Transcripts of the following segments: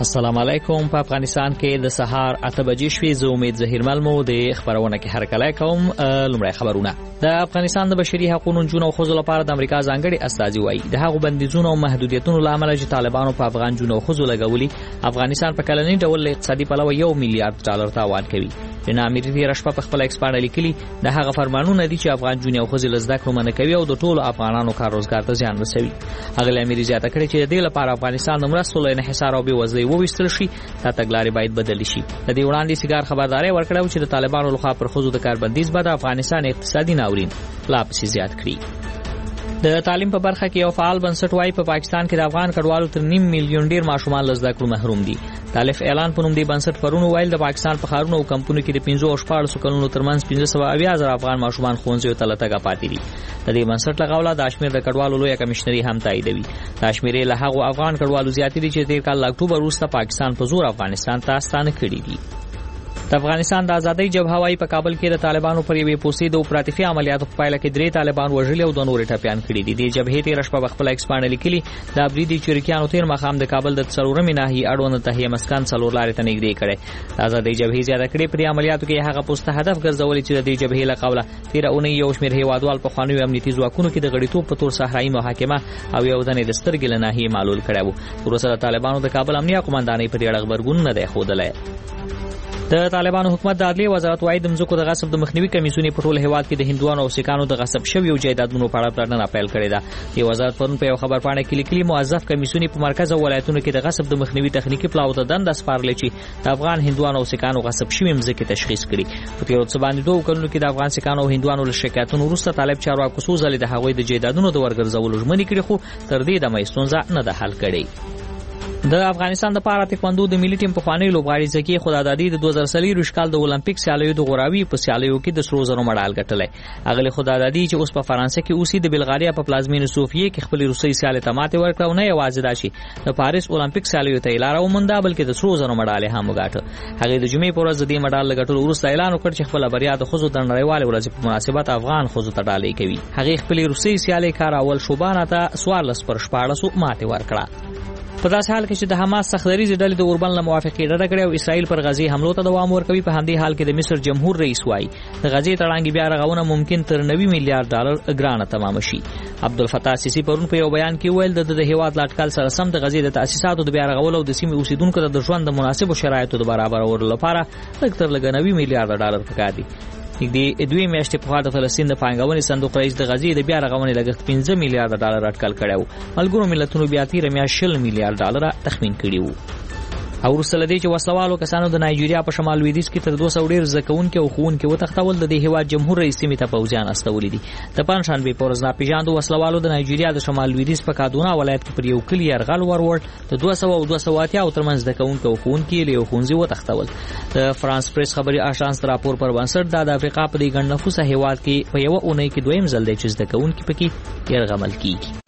السلام علیکم. په افغانستان کې د سهار 8 بجې شوې. زه امید ظهیرمل مو د خبرونه کې هرکلی کوم. لومړی خبرونه. د افغانستان د بشري حقوقو جنونو خو لپاره د امریکا ځانګړي استازي وایي د هغو بندیزونو او محدودیتونو لامل چې طالبانو په افغان جنونو خو لګولي افغانستان په کلنی ډول اقتصادي پلوه $1 میلیارډ تاوان کوي. جناب امیر تیر شپه په خپل ایکسپانډ لیکلي د هغه فرمانونه دي چې افغان جنونو خو زده کړو منه کوي او د ټولو افغانانو کار روزګار ته زیان رسوي. هغه امیر زیاته کړی چې د دې لپاره افغانستان د مرستو له انحصار او بېوزلۍ وویستل شي. دا تګلارې باید بدل شي. د دې وړاندې سیګار خبرداري ورکړه چې د طالبانو لخوا پر خزو د کاربندیز بعد افغانستان اقتصادي ناورین لا پسې زیات کړي. د تعلیم په برخه کې یو فعال بنسټ وايي په پاکستان کې د افغان کډوالو تر 1.5 میلیون ډیر ماشومان له زده کړو محروم دي. تالیف اعلان په نوم دی بنسټ پرونو ویل د پاکستان په ښارونو او کمپونو کې د 15 او 14 کلونو ترمنځ 15,000 افغان ماشومان ښوونځیو ته لټګه پاتې دي. د دې بنسټ لغوله د کشمیر د کډوالو لوی کمشنري هم تاییدوي. کشمیر له هغو افغان کډوالو زیاتې دي چې د کال اکتوبر وروسته پاکستان په زور افغانستان ته ستانه کړي دي. د افغانستان د ازادۍ جبهه وايي په کابل کې د طالبانو پر یوې پوسټې د اپراتیفي عملیاتو په پایله کې 3 طالبان وژلي او 2 نور ټپيان کړي دي. د جبهې تیر شپه په خپل ایکسپانډ لیکلي د ابریدي چریکیانو تیر مخام د کابل د څلورمې ناحیې اړوند تهیه مسکن څلور لارې ته نږدې کړي. د ازادۍ جبهې زیاته کړي پر عملیاتو کې هغه پوسټ هدف ګرځولي چې د جبهې له قوله تیر اونۍ یو شمېر هیوادوال په خوانیو امنیتي ځواکونو کې د غړیتوب په تور صحرایي محاکمه او یو ځنې د سترګې له ناحیې معلول کړي وو. وروسته طالبانو د کابل امنیه قومندانۍ پر اړه خبرګون نه دی ښودلی. د طالبانو حکومت د عدلیې وزارت وايي د مځکو د غصب د مخنیوي کمیسیون په ټول هیواد کې د هندوانو او سیکانو د غصب شویو جایدادونو په اړه پلټنه پیل کړې ده. د وزارت پرون په یو خبر پاڼه کې لیکلي موظف کمیسیون په مرکز او ولایتونو کې د غصب د مخنیوي تخنیکی پلاو ته دنده سپارلې چې د افغان هندوانو او سیکانو غصب شوی مځکې تشخیص کړي. په تیر څه باندې 2 کلونو کې د افغان سیکانو او هندوانو له شکایتونو وروسته طالب چارواکو څو ځلې د هغوی د جایدادونو د ورګرځولو ژمنې کړې خو تر دې دمه یې ستونزه نه ده حل کړې. د افغانستان د پارا تکواندو د ملي ټیم په خوانی لوبغاړي زکی خدادادي د 2023 کال د اولمپیک سیالیو د غوراوي په سیالیو کې د سرو زرو مډال ګټلې. اغلی خدادادي چې اوس په فرانسه کې اوسې د بلغاریا په پلازمینه صوفیه کې خپل روسي سیاله تماته ورکړو نه یوازې داشي د پاریس اولمپیک سیالیو ته لاره ومنده بلکې د سرو زرو مډال هم وګاټه. هغه د جمعې پر ورځ د مډال لګټلو وروسته اعلان وکړ چې خپل بریا د خزو د نړیوال ورځ په مناسبت افغان خزو ته ډالۍ کوي. هغه خپل روسي سیاله کار اول شوبانه ته 14 پر 14 ماته ورکړه. په داسې حال کې چې د حماس سختدریزې ډلې د اوربند له موافقې ډډه کړې او اسرائیل پر غزې حملو ته دوام ورکوي، په همدې حال کې د مصر جمهور رئیس وايي د غزې تړانګې بیا رغونه ممکن تر $90 میلیارډ ګرانه تمام شي. عبدالفتاح سیسی پرون په یو بیان کې ویل د هیواد لاټکل سره سم د غزې د تاسیساتو د بیا رغولو او د سیمې اوسیدونکو ته د ژوند د مناسبو شرایطو د برابرولو لپاره لږ تر لږه $90 میلیارډ پکار دي. د 2 میاشتې په خوا د فلسطین د پانګونې صندوق رئیس د غزې د بیا رغونې لګښت $15 میلیارډ اټکل کړی و. ملګرو ملتونو بیا تیر میاشت $20 میلیارډ تخمین کړی و. او وروسته لدې چې وسلوالو کسانو د نایجیریا په شمال لویدیځ کې تر 200 ډیر زکونکي او خوونکي وتښتول د هیواد جمهور رئیس سیمې ته پوځیان استولي دي. د پنځشنبه په ورځ ناپېژاندو وسلوالو د نایجیریا د شمال لویدیځ په کادونا ولایت کې پر یو کلی یرغل ورور د 200 او 280 ترمنځ د زکونکي او خوونکي له خونځي وتښتول. د فرانس پریس خبري آژانس راپور پر بنسټ د افریقا په ګڼ نفوسه هیواد کې په یو اونۍ کې دویم ځل دی چې زکونکي پکې یرغمل کیږي.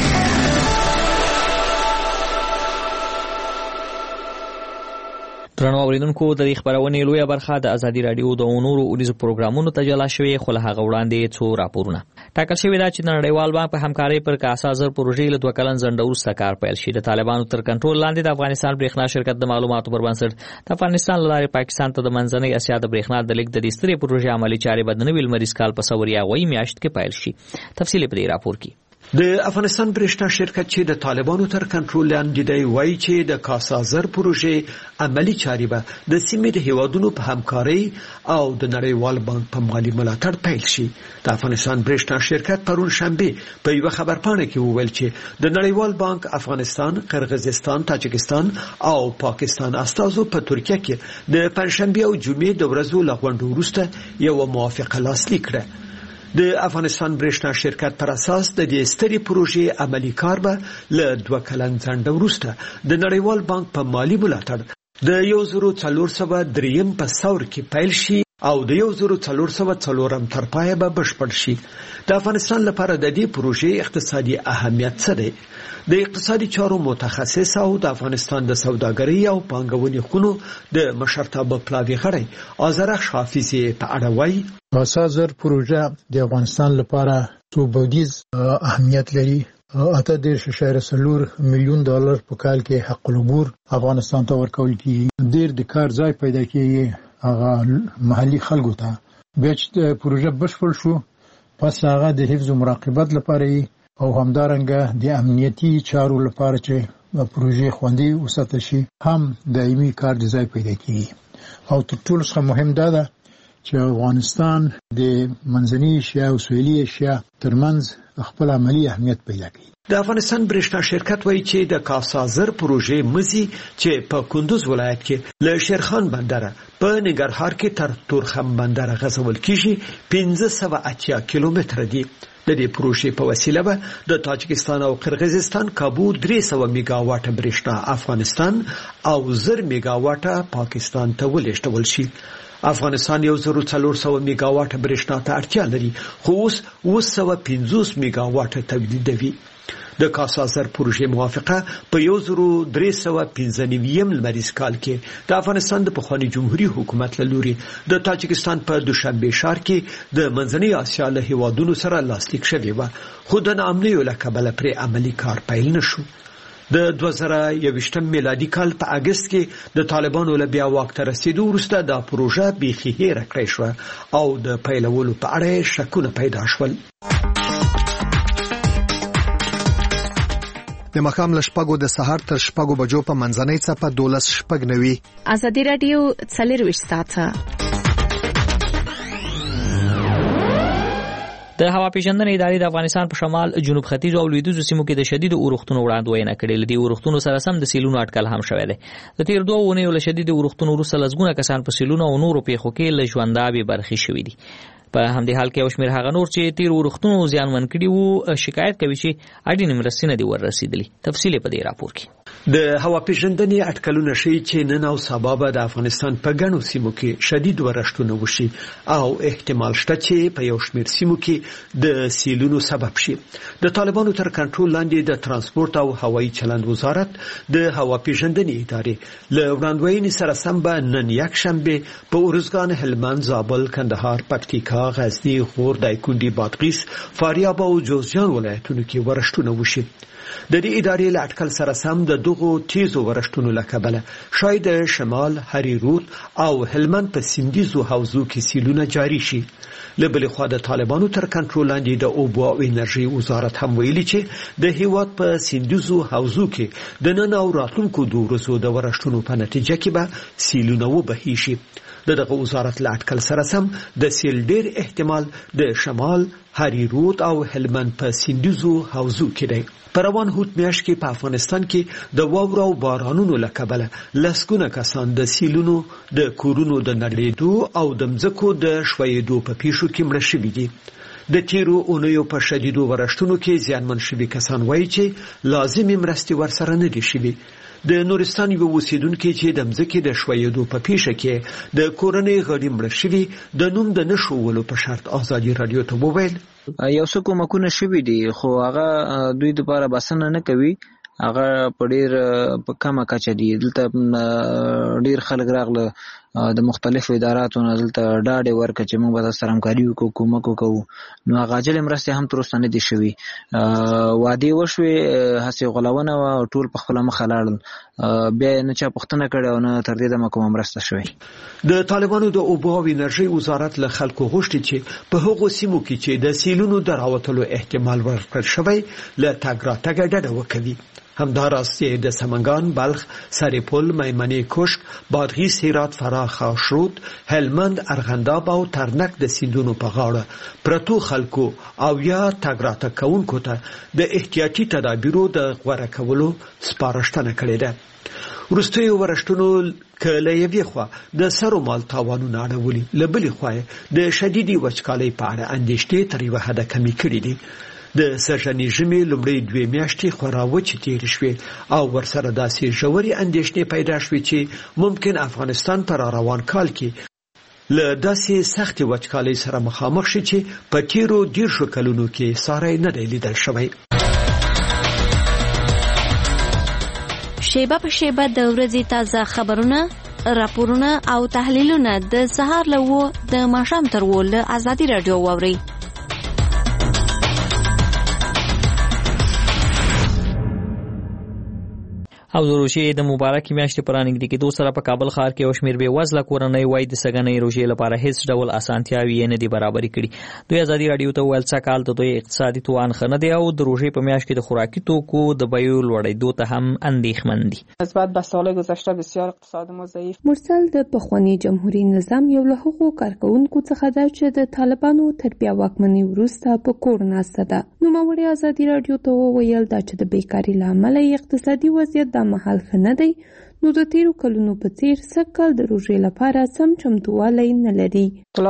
درنو اوریدونکو د خبرونې لویه برخه د ازادي رادیو د نورو اوریزو پروګرامونو ته جلا شوې، خو له هغه وړاندې څو راپورونه ټاکل شوی دا چې د نړیوال بانک په همکارۍ پر کاسا زر پروژې له 2 کلن ځنډ وروسته کار پیل شي. د طالبانو تر کنټرول لاندې د افغانستان برېښنا شرکت د معلوماتو پر بنسټ د افغانستان لارې پاکستان ته د منځنۍ اسیا د برېښنا د لیک د سترې پروژې عملي چارې به د نوي لمریز کال په سوریا غوي میاشت کې پیل شي. تفصیل په دې راپور کې. د افغانستان برېښنا شرکت چې د طالبانو تر کنټرول لاندې دی وایي چې د کاسازر پروژې عملی چارې به د سیمې د هیوادونو په همکارۍ او د نړیوال بانک په مالي ملاتړ پیل شي. د افغانستان برېښنا شرکت پرون شنبه په یو خبرپاڼه کې وویل چې د نړیوال بانک افغانستان، قرغیزستان، تاجکستان او پاکستان استازو په ترکیه کې د پنځشنبه او جمعې د ورځو له غونډو وروسته یو موافقه لاسلیک کړه. د افغانستان برېښنا شرکت پر اساس د دې سترې پروژې عملی کار به له 2 کلن ځنډ وروسته د نړیوال بانک په مالی ملاتړ د 1403 په ثور کې پیل شي او د 1404 تر پایه به بشپړ شي. د افغانستان لپاره د دې پروژې اقتصادي اهمیت څه دی؟ د اقتصادي چارو متخصص او د افغانستان د سوداګرۍ او پانګونې خونو د مشرتابه پلاوي غړی آذرخ حافظي په اړه وایي کاسازر پروژه د افغانستان لپاره څو بعدیز اهمیت لري $8.4 میلیون په کال کې حق العبور افغانستان ته ورکول کیږي. ډیر د کار ځای پیدا کیږي هغه محلي خلکو ته. بیا چې پروژه بشپړ شو پس هغه د حفظ او مراقبت لپاره او همدارنګه د امنیتي چارو لپاره چې پروژه خوندي وساتل شي هم دایمي کار ځای پیدا کیږي. او تر ټولو څخه مهم دا ده چې افغانستان د منځنۍ ایشیا او سویلي ایشیا ترمنځ خپل عملی اهمیت پیدا کړي. د افغانستان برېښنا شرکت وایي چې د کاسازر پروژې مزي چې په کندوز ولایت کې له شیرخان بندر په ننګرهار کې تر تورخم بندر غځول کیږي 580 کیلومتر دی. د دې پروژې په وسیله به د تاجکستان او قرغیزستان کابو 300 میگاواټ برېښنا افغانستان او 1000 میگاواټ پاکستان ته ولېږدول شي. افغانستان 1400 میگاواټ برېښنا ته اړتیا لري خو اوس 250 میگاواټ تولیدوي. د کاسازر پروژې موافقه په 1395 لمریز کال کې د افغانستان د پخوانی جمهوریت حکومت له لوري د تاجکستان په دوشنبه ښار کې د منځنۍ اسیا له هیوادونو سره لاسلیک شوی و خو د ناامنۍ له کبله پر عملی کار پیل نشو. د 2021 میلادي کال په اگست کې د طالبانو له بیا واک ته رسیدو وروسته د پروژه بیخي هېره کړې شو او د پیلولو په اړه شکونه پیدا شول. د مخام لشپګو د سحر تر شپګو بجو په منځنۍ څپه 12:09 ازادي رادیو 24 ساعته. د هوا پیژندنې ادارې د افغانستان په شمال جنوب ختیځ او لویدیځ سیمو کې د شدید اورښتونو وړاندوینه کړې. لدی اورښتونو سره سم د سیلونو اټکل هم شوی دی. د تیر 2 اونیو له شدید اورښتونو وروسته لږونه کسان په سیلونو او نورو پیښو کې له ژوندابي برخې شوي دي. په همدې حال کې او شمیر هغه نور چې تیر اورښتونو زیانمن کړي وو شکایت کوي چې اړین مرستې نه دي ورسېدلې. تفصیل په دې راپور کې. د هوا پیژندنې اټکلونه ښیي چې نن او سبا به د افغانستان په ګڼو سیمو کې شدید ورښتونه وشي او احتمال شته چې په یو شمیر سیمو کې د سیلونو سبب شي. د طالبانو تر کنټرول لاندې د ترانسپورت او هوایي چلند وزارت د هوا پیژندنې ادارې له وړاندوینې سره سم به نن یک شنبه په ارزګان، هلمند، زابل، کندهار، پکتیکا، غزنی، غور، دایکنډي، بادغیس، فاریاب او جوزجان ولایتونو کې ورښتونه وشي. د دې ادارې له اټکل سره سم د دغو تیزو ورښتونو له کبله شاید شمال، هریرود او هلمند په سیندیزو حوزو کې سیلونه جاری شي. له بلې خوا د طالبانو تر کنټرول لاندې د اوبو او انرژي وزارت هم ویلي چې د هیواد په سیندیزو حوزو کې د نن او راتلونکو 2 ورځو د ورښتونو په نتیجه کې به سیلونه وبهي شي. دغه وزارت له اټکل سره سم د سیل ډیر احتمال د شمال، هریرود او هلمند په سیندیزو حوزو کې دی. پر روان هوت میاشت کې په افغانستان کې د واورو او بارانونو له کبله لسګونه کسان د سیلونو، د کورونو د نړېدو او د مځکو د ښویېدو په پیښو کې مړه شوي دي. د تیرو اونیو په شدیدو ورښتونو کې زیانمن شوي کسان وایي چې لازمي مرستې ورسره نه دي شوي. د نورستان یو اوسیدونکو چې د مځکې د ښویېدو په پیښه کې د کورنۍ غړي مړه شوي د نوم د نشولو په شرط ازادي رادیو ته وویل یو څه کومکونه شوي دي خو هغه دوی لپاره بسنه نه کوي. هغه په ډیر په کمه کچه دي. دلته ډیر خلک راغله د مختلفو اداراتو نه دلته ډاډ ورکړي چې موږ به سره همکاري وکړو، کومک وکړو. نو هغه عاجل مرستې هم تر اوسه نه دي شوي. وعدې وشوې، هسې غولونه وه او ټول په خپله مخه لاړل. بیا نه چا پوښتنه کړې او نه تر دې دمه کومه مرسته شوې. د طالبانو د اوبو او انرژي وزارت له خلکو غوښتي چې په هغو سیمو کې چې د سیلونو د راوتلو احتمال ورکړل شوی له تګ راتګه ډډه وکړي. همداراز د سمنګان، بلخ، سرپل، میمنې کوشک، بادغیس، هرات، فراه، خاشرود، هلمند، ارغنداب او ترنک د سیندونو په غاړه پرتو خلکو او یا تګ راتګ کوونکو ته د احتیاطي تدابیرو د غوره کولو سپارښتنه کړې ده. وروستیو ورښتونو کله یوې خوا د سرو مال تاوانونه اړولي، له بلې خوا د شدیدي وچکالۍ په اړه اندېښنې تر یوه حده کمې کړي دي. د سږني ژمي لومړۍ 2 میاشتې خورا وچې تېرې شوې او ورسره داسې ژورې اندېښنې پیدا شوې چې ممکن افغانستان په روان کال کې له داسې سختې وچکالۍ سره مخامخ شي چې په تیرو 10 کلونو کې ساری نه دی لیدل شوی. شیبه په شیبه د ورځې تازه خبرونه، راپورونه او تحلیلونه د سهار له 9 د ماښام تر 10 له ازادي رادیو واورئ. او د روژې د مبارکې میاشتې په رانږدې کېدو سره په کابل ښار کې یو شمېر بېوزله کورنۍ وایي د سږنۍ روژې لپاره هیڅ ډول اسانتیاوې یې نه دي برابرې کړي. دوی ازادي راډیو ته وویل سږکال د دوی اقتصادي توان ښه نه دی او د روژې په میاشت کې د خوراکي توکو د بیو لوړېدو ته هم اندېښمن دي. نسبت به سال گذشته بسیار اقتصاد ما ضعیف. مرسل د پخواني جمهوریت نظام یو له هغو کارکونکو څخه ده چې د طالبانو تر بیا واکمنۍ وروسته په کور ناسته ده. نوموړي ازادي راډیو ته وویل دا چې د بیکارۍ له امله اقتصادي وضعیت دا مهال ښه نه دی، نو د تیرو کلونو په څیر سږکال د روژې لپاره سم چمتووالی نه لري.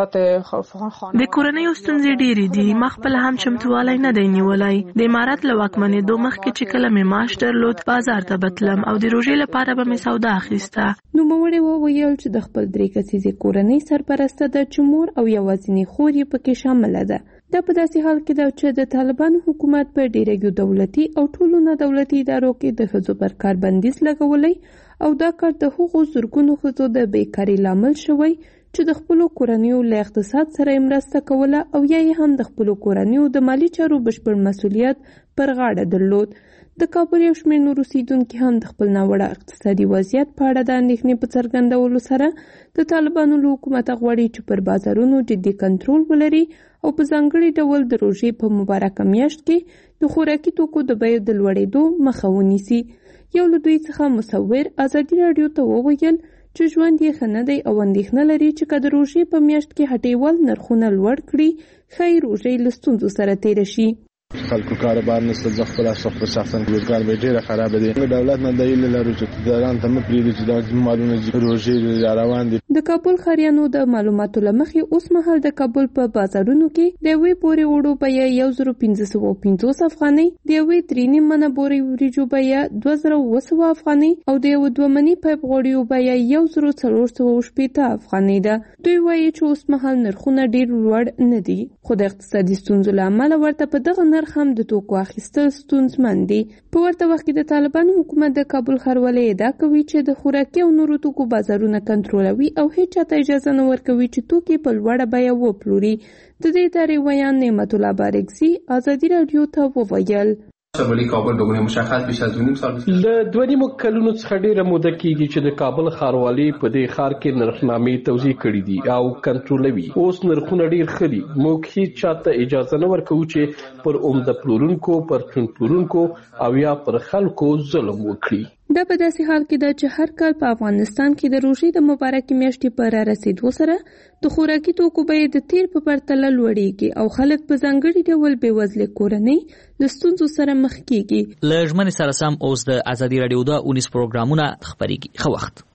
د کورنیو ستونزې ډېرې دي، ما خپل هم چمتووالی نه دی نیولی. د امارت له واکمنېدو مخکې چې کله مې معاش درلود بازار ته بتلم او د روژې لپاره به مې سودا اخیسته. نوموړي وویل چې د خپل 3 کسیزې کورنۍ سرپرسته ده چې مور او یوازینۍ خور یې پکې شامله ده. دا په داسې حال کې ده چې د طالبانو حکومت په ډېرو دولتي او ټولو نه دولتي ادارو کې د ښځو پر کار بندیز لګولی او دا کار د هغو زرګونو ښځو د بیکارۍ لامل شوی چې د خپلو کورنیو له اقتصاد سره مرسته کوله او یا یې هم د خپلو کورنیو د مالی چارو بشپړ مسؤلیت پر غاړه درلود. د کابل یو شمېر نور اوسېدونکي هم د خپل ناوړه اقتصادي وضعیت په اړه د اندېښنې په څرګندولو سره د طالبانو له حکومته غواړي چې پر بازارونو جدي کنټرول ولري او په ځانګړي ډول د روژې په مبارکه میاشت کې د خوراکي توکو د بیو د لوړېدو مخه ونیسي. یو له دوی څخه مصور ازادي راډیو ته وویل چې ژوند یې ښه نه دی او اندېښنه لري چې که د روژې په میاشت کې هټیوال نرخونه لوړ کړي ښایي روژې له ستونزو سره تېره شي. خلکو کاروبار نشته، زه خپل شخصا روزګار به ډېره خراب دي. دولت نه دی لري چې داران ته مپریږي چې دا مالونه روژې روان دي. د کابل ښاریانو د معلوماتو له مخې اوس مهال د کابل په بازارونو کې د یوې بورې وړو بیه 1550 افغانۍ، د یوې 3.5 منه بورې وریجو بیه 2700 افغانۍ او د یو 2 منې پیپ غوړیو بیه 1480 افغانۍ ده. دوی وایي چې اوس مهال نرخونه ډېر لوړ نه دي، خو د اقتصادي ستونزو له امله ورته په دغه نرخ هم د توکو اخیستل ستونزمن دي. په ورته وخت کې د طالبانو حکومت د کابل ښاروالۍ ادعا کوي چې د خوراکي او نورو توکو بازارونه کنټرولوي او هیڅ چاته اجازه نه ورکوي چې توکي په لوړه بیه وپلوري. د دې ادارې ویان نعمت الله بارکزي ازادي راډیو ته وویل شمالي کابل دومره مشخص بیش از 2.5 سال له 2.5 کلونو څخه ډیره موده کېږي چې د کابل ښاروالۍ په دې ښار کې نرخنامې توزیع کړې دي او کنټرولوي. اوس نرخونه ډیر ښه دي، موږ هیڅ چاته اجازه نه ورکوو چې پر عمده پلورونکو، پرچون پلورونکو او یا پر خلکو ظلم وکړي. دا په داسې حال کې ده چې هر کال په افغانستان کې د روژې د مبارکې میاشتې په رارسېدو سره د خوراکي توکو بیې د تیر په پرتله لوړېږي او خلک په ځانګړي ډول بېوزلې کورنۍ له ستونزو سره مخ کېږي. له ژمنې سره سم اوس د ازادي راډیو د 19 پروګرامونه خپرېږي. ښه وخت.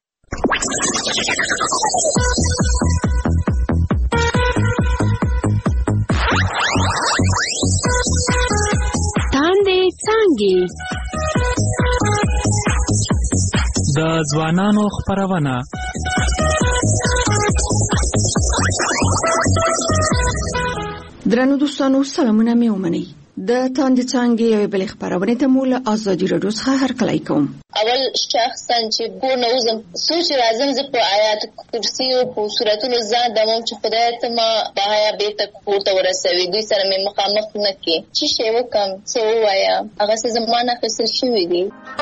تاندې څانګې د ځوانانو خپرونه. درنو دوستانو سلامونه مې ومنئ. د تاندې څانګې یوې بلې خپرونې ته مو له ازادي راډیو څخه هرکلی کوم. اول شخصا چې کور نه وځم سوچ راځم زه په آیات کرسي او په سورتونو ځان دمم چې خدای ته ما په حیا بیرته کور ته ورسوي، دوی سره مې مخامخ نه کړي. چې شی وکم څه ووایم هغه څه زما نه اخیستل شوي دي.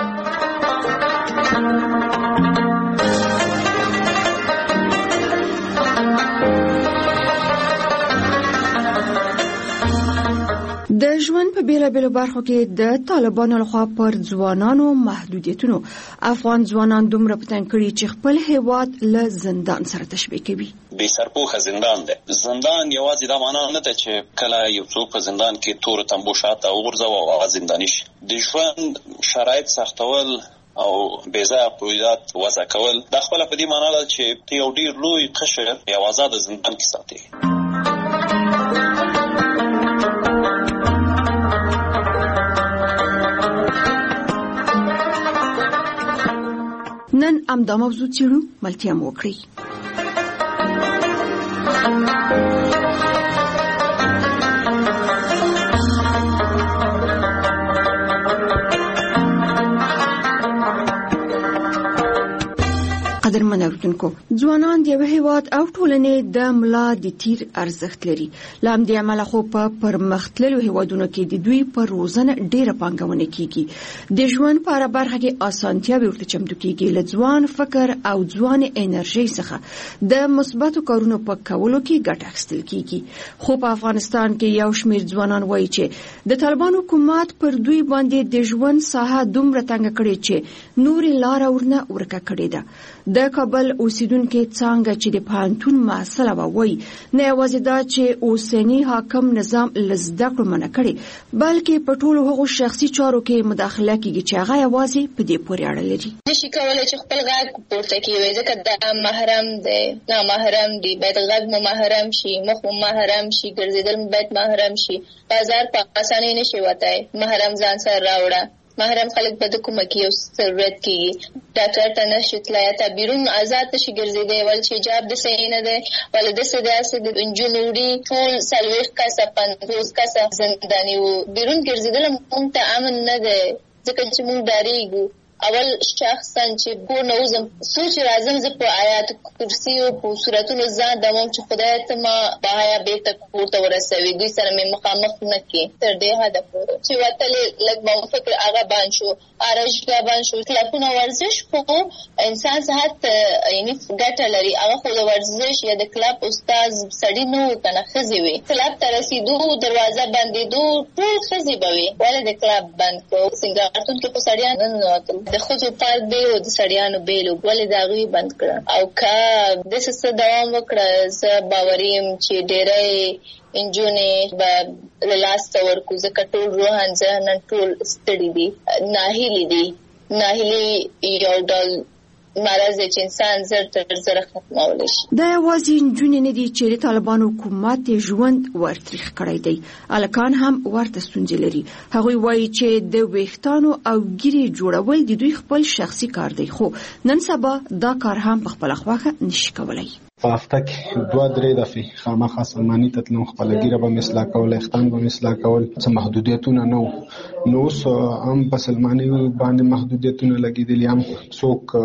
د ژوند په بیلابیلو برخو کې د طالبانو لخوا پر ځوانانو محدودیتونو افغان ځوانان دومره په تنګ کړي چې خپل هیواد له زندان سره تشبیه کوي. بې سرپوښه زندان دی. زندان یوازې دا معنا نه ده چې کله یو څوک په زندان کې تور تنبو شاته وغورځوه او هغه زنداني شي. د ژوند شرایط سختول او بېځایه قیودات وضع کول دا خپله په دې معنا ده چې ته یو ډېر لوی قشر یو آزاده زندان کې ساتي. نن همدا موضوع څېړو، ملتیا مو وکړئ. قدرمن اوریدونکو ځوانان د یو هیواد او ټولنې د ملا د تیر ارزښت لري. لام د عمل خو په پرمختللو هیوادونو کې د دوی پر روزنه ډیره پانګونه کیږي. د ژوند په اړه برخه کې اسانتیاوې ورته چمتو کیږي. له ځوان فکر او ځوان انرژي څخه د مثبتو کارونو په کولو کې ګټه اخیستل کیږي. خو په افغانستان کې یو شمېر ځوانان وایي چې د طالبان حکومت پر دوی باندې د ژوند ساحه دومره تنګ کړې چې نورې لار ورنه ورکه کړې ده. د کابل اوسیدونکو څنګه چې د پانتون مسله وایي نه یوازې دا چې اوسنی حاکم نظام لزده کړو منع کړي بلکې په ټولو هغو شخصي چارو کې مداخله کوي چې هغه یوازې په دې پورې اړه لري. نشي کولای چې خپل غږ پورته کړي ځکه دا محرم دی، نه محرم دی، باید غږ مو محرم شي، مخ مو محرم شي، ګرځیدل باید محرم شي. بازار په اسانۍ نشي وتای، محرم ځان سره راوړه. محرم خلک په کومه کې یو ضرورت کیږي ډاکټر ته نشي تلای ته بیرون آزاد شي ګرځیدي ول چې جواب د صحیح نه دی ول د سداسه د انجنوري ټول سلويخ کا 50 کا زنداني و بیرون ګرځیدل مونږ ته امن نه دی ځکه چې مونږ ډاریږو. اول شخصا چې کو نوزم سوچ راځم ز په آیات کرسی او په سوراتونو ځان د مونږ چې خدای ته ما بهایا به ته کوته ورسوي دوی سره مې مخامخ نه کی تر دې حد پورې چې وتل لګ مو فکر هغه باندې شو ارشګا باندې شو کلپونه ورزش کو انسان صحت یعنی ګټه لري. هغه خو د ورزش یا د کلب استاد سړی نو کنه خزي وي کلب ته رسیدو دروازه بندیدو ټول خزي بوي ولې د کلب بند کو سنگارتون کې په سړیان نه د خوځو پارک به او د سړیانو بیلو ولې دا غوي بند کړ او کا د څه دوام وکړه ز باوریم چې ډېرې انجونې به لاس تور کو ز کټول روحان ځهنن ټول ستړي دي ناهیلي دي. ناهیلي یو ډول مرض چې انسان زر تر زر ختمول شي. دا یوازې انجونې نه دي چې د طالبان حکومت ژوند ورتریخ کړی دی، الکان هم ورته ستونزې لري. هغوی وایي چې د ویښتانو او ګیرې جوړول د دوی خپل شخصي کار دی خو نن سبا دا کار هم په خپل خوښه نشي کولای. په هفته کې 2-3 دفعې خامخا سلماني ته تلم، خپله ګیره به مې اصلاح کول، اختان به مې اصلاح کول. څه محدودیتونه نه وو. نو اوس هم په سلماني باندې محدودیتونه لګېدلي، هم څوک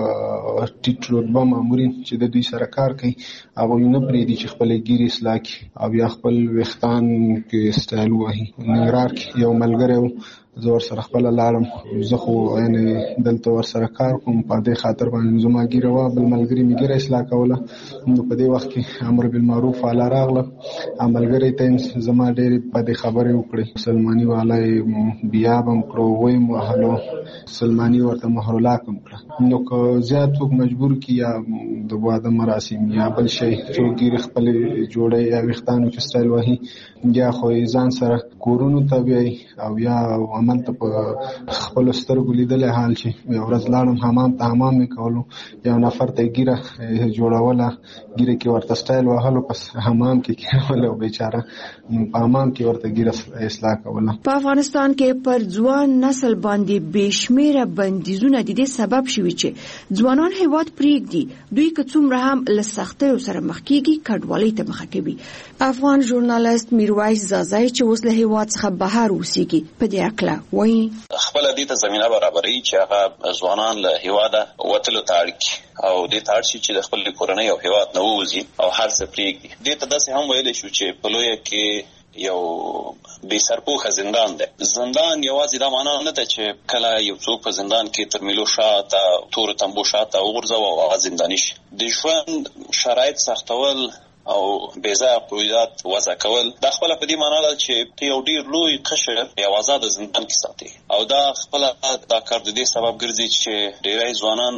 ټیټ رتبه مامورین چې د دوی سره کار کوي هغوی نه پرېږدي چې خپلې ګیرې اصلاح کړي او یا خپل ویښتان کې سټایل ووهي. ننګرهار کې یو ملګری و، زه ورسره خپله لاړم، زه خو یعنې دلته ورسره کار کوم، په دې خاطر باندې زما ګیره وه، بل ملګري مې ګیره اصلاح کوله. نو په دې وخت کې امر بالمعروف والا راغله، ملګری ته زما ډېرې بدې خبرې وکړې. سلماني والا یې بیا به م کړو، ویې م وهلو، سلماني ورته مهرلاک م کړه. نو که زیات څوک مجبور کړي یا د واده مراسم یا بل شی څوک ګیرې خپلې جوړی یا ویښتانو کې سټایل وهي یا خو یې ځان سره کورونو ته بیایي او یا هملته په خپلو سترګو لیدلی حال چې یو ورځ لاړم حمام ته، حمام مې کولو، یو نفر ته یې ګیره جوړوله، ګیره کې ورته سټایل وهلو، پس حمام کې کېنولی او بیچاره په حمام کې ورته ګیره اصلاح کوله. په افغانستان کې پر ځوان نسل باندې بې شمېره بندیزونه د دې سبب شوي چې ځوانان هیواد پرېږدي. دوی که څومره هم له سختیو سره مخ کېږي کډوالۍ ته مخه کوي. افغان ژورنالست میرویس زازای چې اوس له هیواد څخه بهر اوسېږي په دې هکله وایي خپله دې ته زمینه برابروي چې هغه ځوانان له هیواده وتلو ته اړ کړي او دې ته اړ شي چې د خپلې کورنۍ او هیواد نه ووځي او هر څه پرېږدي. دې ته داسې هم ویلی شو چې په لویه کې یو بې سرپوښه زندان دی. زندان یوازې دا معنا نه ده چې کله یو څوک په زندان کې تر میلو شاته تورو تمبو شاته وغورځوه او هغه زنداني شي. د ژوند شرایط سختول او بېځایه قیودات وضع کول دا خپله په دې معنا ده چې ته یو ډېر لوی قشر یو آزاده زندان کې ساتي او دا خپله دا کار د دې سبب ګرځي چې ډېری ځوانان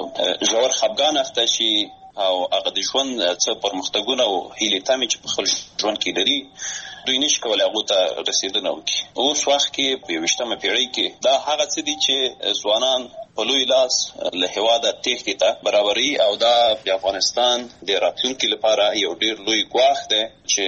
په ژور خفګان اخته شي او هغه د ژوند څه پرمختګونه او هیلې تمې چې په خپل ژوند کې لري دوی نشي کولی هغو ته رسېدنه وکړي. اوس وخت کې په 21مه پیړۍ کې دا هغه څه دي چې ځوانان په لوی لاس له هیواده تېښتې ته برابري او دا د افغانستان د راتلونکي لپاره یو ډېر لوی ګواښ دی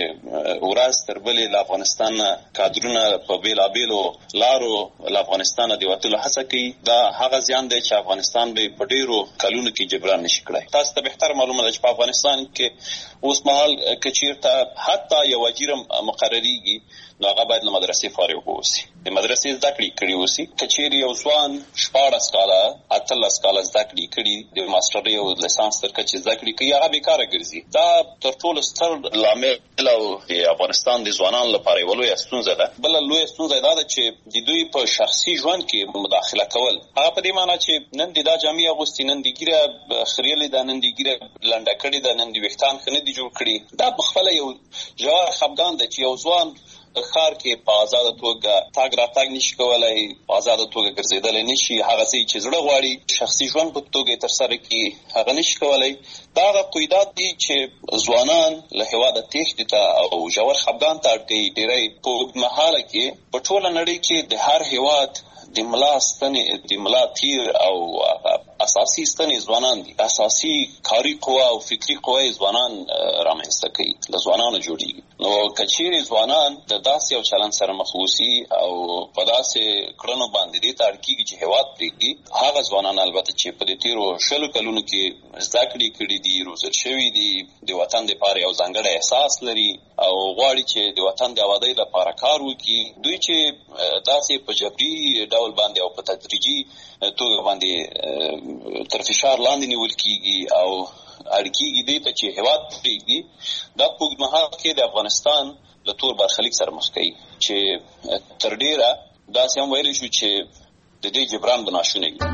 چې ورځ تر بلې له افغانستان نه کادرونه په بېلابېلو لارو له افغانستانه د وتلو هڅه کوي. دا هغه زیان دی چې افغانستان به په ډېرو کلونو کې جبران نشي کړی. تاسو ته بهتر معلومه ده چې په افغانستان کې اوس مهال که چېرته حتی یو وزیر مقرریږي نو هغه باید له مدرسې فارغ اوسي، د مدرسې زده کړې کړې اوسي. کچېرې یو ځوان 14 کاله 18 کاله زده کړې کړي، د ماسترۍ او لیسانس تر کچې زده کړې کوي، هغه بیکاره ګرځي. دا تر ټولو ستر لامل او د افغانستان د ځوانانو لپاره یو لویه ستونزه ده. بل لویه ستونزه دا ده چې د دوی په شخصي ژوند کې مداخله کول. هغه په دې معنی چې نن د دا جامې اغوستي، نن د ګیره خریلې ده، نن د ګیره لنډه کړې ده، نن د ویښتان ښه نه دي جوړ کړي. دا په خپله یو ژور خفګان ده چې یو ځوان ښار کې په آزاده توګه تاګ راتاګ نشي کولای، په آزاده توګه ګرځېدلی نشي، هغه څه چې زړه غواړي شخصي ژوند په توګه ترسره کړي هغه نشي کولای. دا هغه قیودات دي چې ځوانان له هېواده تېښتې ته او ژور خفګان ته اړ کوي. ډېری په اوږدمهاله کې په ټوله نړۍ کې د هر هېواد د ملا ستنې، د ملا تیر او اساسي ستنې ځوانان دي. اساسي کاري قوه او فکري قوه ځوانان رامنځته کوي، له ځوانانو جوړیږي. نو کچېرې ځوانان د داسې یو چلند سره مخ اوسي او په داسې کړنو باندې دې ته اړ کېږي چې هېواد پرېږدي، هغه ځوانان البته چې په دې تېرو 20 کلونو کې زده کړې کړي دي، روزل شوي دي، د وطن دپاره یو ځانګړی احساس لري او غواړي چې د وطن د آبادۍ لپاره کار وکړي، دوی چې داسې په جبري ډول باندې او په تدریجي توګه باندې تر فشار لاندې نیول کېږي او اړ کېږي دې ته چې هېواد پرېږدي، دا په اوږدمهال کې د افغانستان له تور برخلیک سره مخ کوي چې تر ډېره داسې هم ویلی شو چې د دې جبران به ناشونی وي.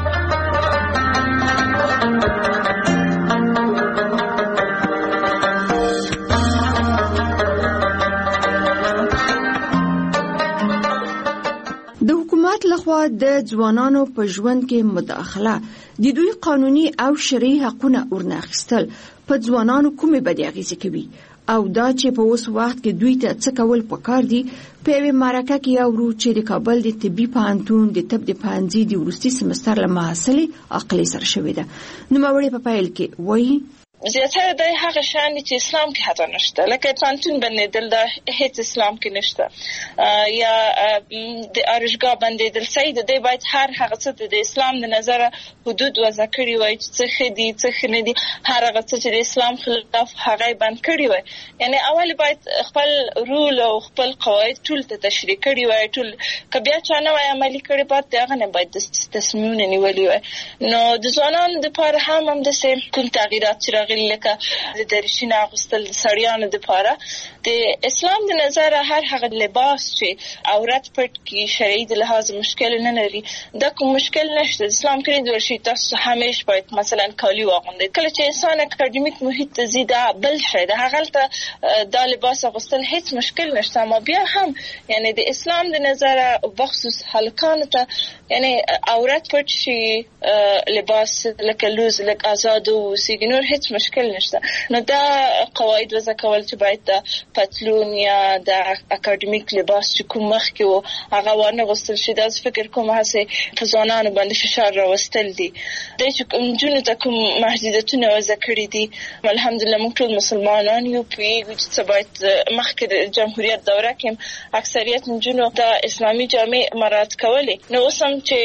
لخوا د ځوانانو په ژوند کې مداخله، د دوی قانوني او شرعي حقونه ورناخیستل په ځوانانو کومې بدې اغیزې کوي او دا چې په اوس وخت کې دوی ته څه کول پکار دي. په یوې مرکه کې اورو چې د کابل د طبي پوهنتون د طب د پوهنځي د وروستي سمستر له محصلې عقلي سره شوې ده. نوموړې په پیل کې وایي زیاتره د هغه شان چې اسلام کې حتی نشته، لکه پانتون بندېدل دا هیڅ اسلام کې نشته، یا د ارشګاه بندېدل صحیح ده. باید هر هغه څه د اسلام د نظره حدود وضع کړي وای چې څه ښه دي څه ښه نه دي، هر هغه څه چې د اسلام خلاف هغه بند کړي وای. یعنی اول باید خپل رول او خپل قواعد ټول ته تشریح کړي وای، ټول که بیا چا نه وای عملي کړي پات هغه نه باید تصمیمونه نیولي وای. نو د ځوانانو دپاره هم همداسې کوم تغییرات چې لکه د دریشي نه اغوستل د سړیانو دپاره د اسلام د نظره هر هغه لباس چې عورت پټ کړي شرعي د لحاظ مشکل نه لري، دا کوم مشکل نشته. اسلام کې د ورشي تاسو همیش باید مثلا کالي واغوندئ. کله چې انسان اکاډمیک محیط ته ځي دا بل شی ده، هغه ته دا لباس اغوستل هیڅ مشکل نشته. اما بیا هم یعنی د اسلام د نظره بخصوص هلکانو ته یعنی عورت پټ شي لباس لکه لوز لکه آزاد اوسي، نور هیڅ مشکل نشته. نو دا قواعد وضع کول چې باید د پتلون یا د اکاډمیک لباس چې کوم مخ کې و هغه وانه غوستل شي، دا فکر کوم هڅه په ځوانانو باندې فشار راوستل دي. د جنونو ته کوم محدودیتونه وضع کړي دي. الحمدلله موږ ټول مسلمانان یو، پیږو چې باید مخکې د جمهوریت دوره کې اکثریت جنونو د اسلامي جامې مراعات کولې. نو اوس هم چې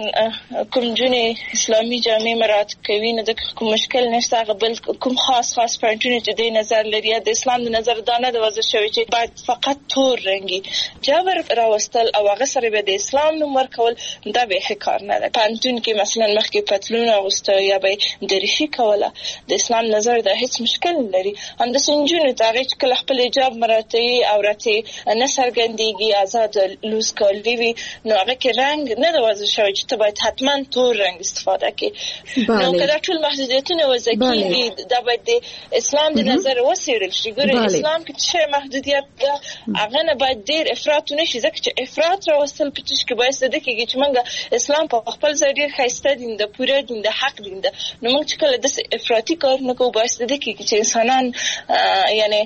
کوم جنې اسلامي جامې مراعات کوي نو د کوم مشکل نشته. هغه بل کوم خاص پوینټونه چې د نظر لري د اسلام د نظر دانه د وضع شوی چې باید فقط تور رنګي جبر راوستل او هغه سره به د اسلام نوم ورکول، دا به کار نه ده. پانتون کې مثلا مخکې پتلون اغوسته یا به دریشي کوله، د اسلام نظر دا هیڅ مشکل نه لري. هم د سنجونو ته چې کله خپل حجاب مراعاتي عورت نه سرګندېږي آزاد لوز کولی وي نو هغه کې رنګ نه د وضع شوی چې ته باید حتما تور رنګ استفاده کړې. نو کله ټول محدودیتونه وضع کېږي دا باید د اسلام د نظر وسیړل شي. ګوره اسلام کې چې محدودیت ده هغه نه باید ډېر افراط نشي، ځکه چې افراط راوستل په تش کې باعث ده کېږي چې موږ اسلام په خپل ځای ډېر ښایسته دین ده، پوره دین ده، حق دین ده. نو موږ چې کله داسې افراطي کار نه کوو باعث ده کېږي چې انسانان یعنی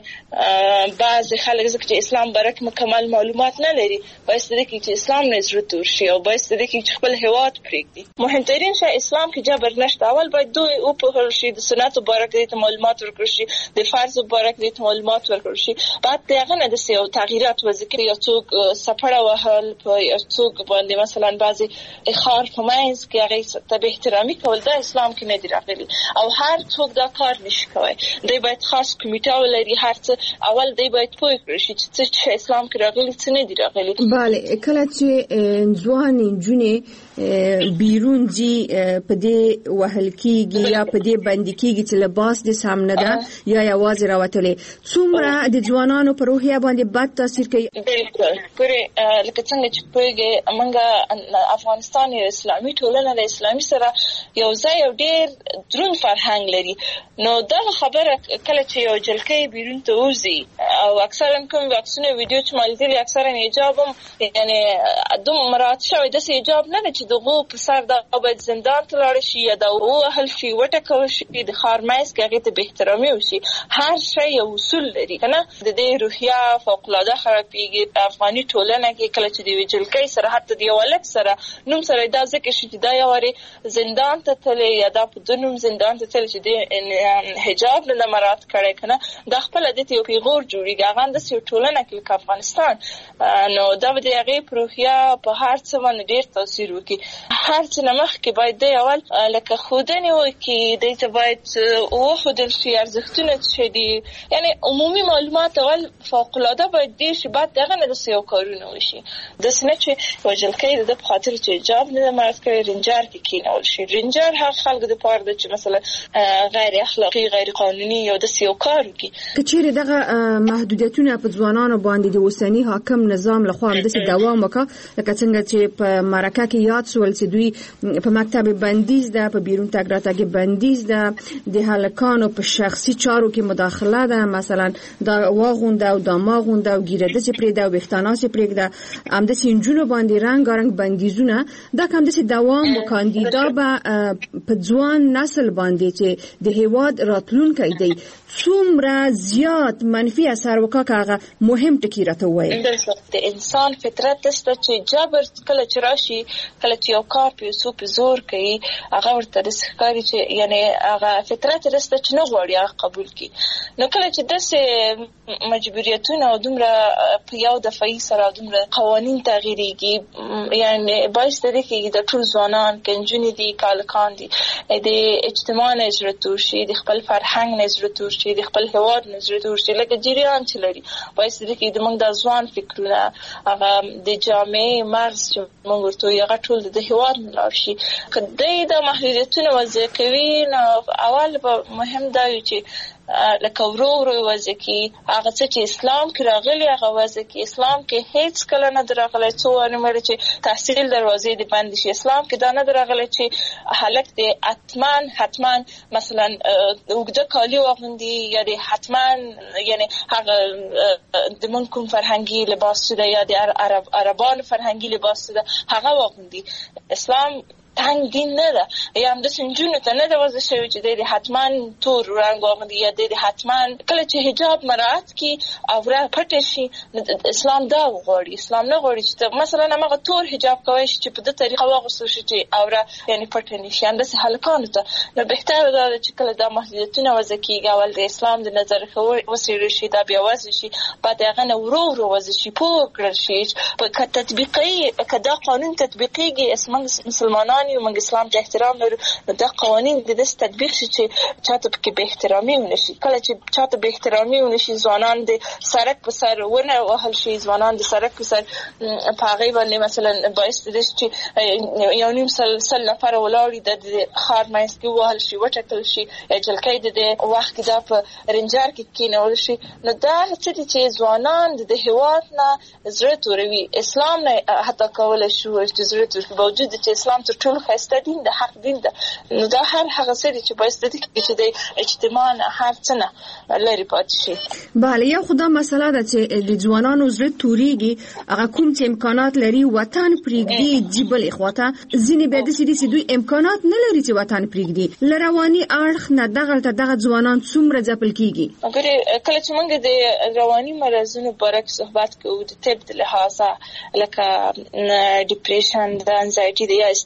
بعضې خلک ځکه چې اسلام باره کې مکمل معلومات نه لري باعث ده کېږي چې اسلام نه زړه تور شي او باعث ده کېږي چې خپل هېواد پرېږدي. مهمترین شی اسلام کې جبر نشته. اول باید دوی وپوهول شي د سنتو مبارک دي ته معلومات ورکړي شي د فرض مبارک دي ته معلومات ورکړي شي بعد دغه نه د سیو تغیرات وذکر یو څوک سفړه وهل په یو څوک باندې مثلا بعضي اخار فماینز کې هغه ته احترامي کول د اسلام کې نه دی راغلي او هر څوک دا کار نشي کوي دوی باید خاص کمیټه ولري هر څه اول دوی باید پوه کړي چې اسلام کې راغلي څه نه دی راغلي bale کله چې ځوان جنې بیرون دي په دې وهل کیږي یا په دې باندې کیږي چې لباس د سامنے ده یا یوازې راوتلې څومره د ځوانانو په روحیه باندې بد تاثیر کوي بالکل پرې لکه څنګه چې پوهیږي موږ افغانستان یو اسلامي ټولنه د اسلامي سره یو ځای یو ډېر دروند فرهنګ لري نو دا خبره کله چې یو جلکې بیرون ته وځي او اکثرا کوم واکسینو ویډیو چې مالتي اکثرا حجاب یعنی دوم مراد شوی د حجاب نه چې دغه په سر د باید زندان ته لاړ شي یا د وهل شي وټکول شي د خارمایز کې هغه ته به احترامي وشي هر شی یو اصول لري کنه د دې روحیه فوق العاده خرابېږي افغاني ټولنه کې کله چې د وجلکې سره حتی د ولک سره نوم سره دا ځکه چې دا یو زندان ته تللی یا دا په دنوم زندان ته تللی چې د حجاب نه مراد کړي کنه د خپل د یو پیغور جوړیږي هغه د یو ټولنه کې افغانستان نو دا د هغه روحیه په هر څه باندې ډېر تاثیر وکړي هر څه نمخ کې باید د اول لکه خودنی وي کې د ته باید او خودل شي ارزښتونه چې دي یعنی عمومي معلومات اول فوق العاده باید دي چې بعد دغه نه د سیو کارونه وشي د سنه چې وجلکې د خاطر چې حجاب نه مراد کوي رنجر کې کینول شي رنجر هر خلک د پاره د چې مثلا غیر اخلاقی غیر قانوني یو د سیو کار کوي کچېره دغه محدودیتونه په ځوانانو باندې د اوسنی حاکم نظام لخوا د دوام وکړه لکه څنګه چې په مرکه کې یاد سول چې دوی په مکتب بندیز ده په بیرون تګ راتګ بندیز ده د هلکانو په شخصي چارو کې مداخله ده مثلا دا واغونده او دا ماغونده او ګیرده چې پرې دا وختانه چې پرې ده هم د سینجونو باندې رنگارنګ بندیزونه دا کوم د دوام وکاندي دا په ځوان نسل باندې چې د هیواد راتلونکی دی څومره زیات منفي اثر وکړي مهم ټکی راته وایي د انسان فطرت است چې جبر کله چې راشي کله چې یو کار په سوپ زور کوي هغه ورته رسخاري چې یعنی هغه فطرت است چې نه غواړي هغه قبول کړي نو کله چې د مجبوریتونه او دومره په یو دفعي سره دومره قوانين تغییرېږي یعنی باعث دی چې د ټول ځوانان کنجونی دي کالکان دي د اجتماع نظر تورشي د خپل فرهنګ نظر تورشي د خپل هواد نظر تورشي لکه جریان چې لري باعث دی چې د موږ د ځوان فکرونه هغه د جامعې مرز چې موږ ورته یو ټول د هواد ملاشي کله د محدودیتونو وضع کوي نو اول به مهم دا چې لکه ورو وځي هغه چې اسلام کې راغلي هغه وځي کې اسلام کې هیڅ کله نه دراغلي څو انمر چې تحصیل دروازې د بند شي اسلام کې دا نه دراغلي چې هلک د حتما مثلا وګړه کالی وغوندي یا د حتما یعنی هغه د منکم فرهنګي لباس ده یا د عربان فرهنګي لباس ده هغه وغوندي اسلام تنگ دین نه ده یا هم د سنجونو ته نه ده وضع شوی چې د حتما تور رنګ واغوندي یا د حتما کله چې حجاب مراعات کی او را پټ شي اسلام دا غواړي اسلام نه غواړي چې مثلا هغه تور حجاب کوي چې په دې طریقه واغوستل شي چې او را یعنی پټ نه شي انداز هلکانو ته نو بهتره ده چې کله د محدودیتونو وضع کیږي اول د اسلام د نظر وسیل شي دا بیا وضع شي بعد هغه نه ورو وضع شي پوه کړل شي په تطبیقي کدا قانون تطبیقيږي اسمه مسلمانان یو موږ اسلام ته احترام لرو دا قوانين د دې تطبیق شي چې چاته کې به احترامي ونشي کله چې چاته به احترامي ونشي ځوانان د سرک په سر ونه وهل شي ځوانان د سرک په سر په هغه باندې مثلا باعث دي چې یو نیم سل نفر ولاړی د خار ماینس کې وهل شي وټکل شي جلکې د وخت دا په رنجر کې کینول شي نو دا چې ځوانان د هواد نه زړه توروي اسلام نه حتی کول شي چې زړه تور باوجود چې اسلام تر ټولو خسته دین د حق دین ده نو دا هغه سری چې باعث دي چې د اجتماع هر څه نه لري پاتې شي bale یو خدای مسله ده چې د ځوانانو زړه توريږي هغه کوم چې امکانات لري وطن پریږدي دی بل اخواته ځینې به د سړي دوی امکانات نه لري چې وطن پریږدي لرواني اړخ نه دغه ځوانان څومره ځپل کیږي اگر کله چې موږ د رواني مرزونو بارک صحبت کوو د طب د لحاظه لکه ډیپریشن د انزایټي د یا استراب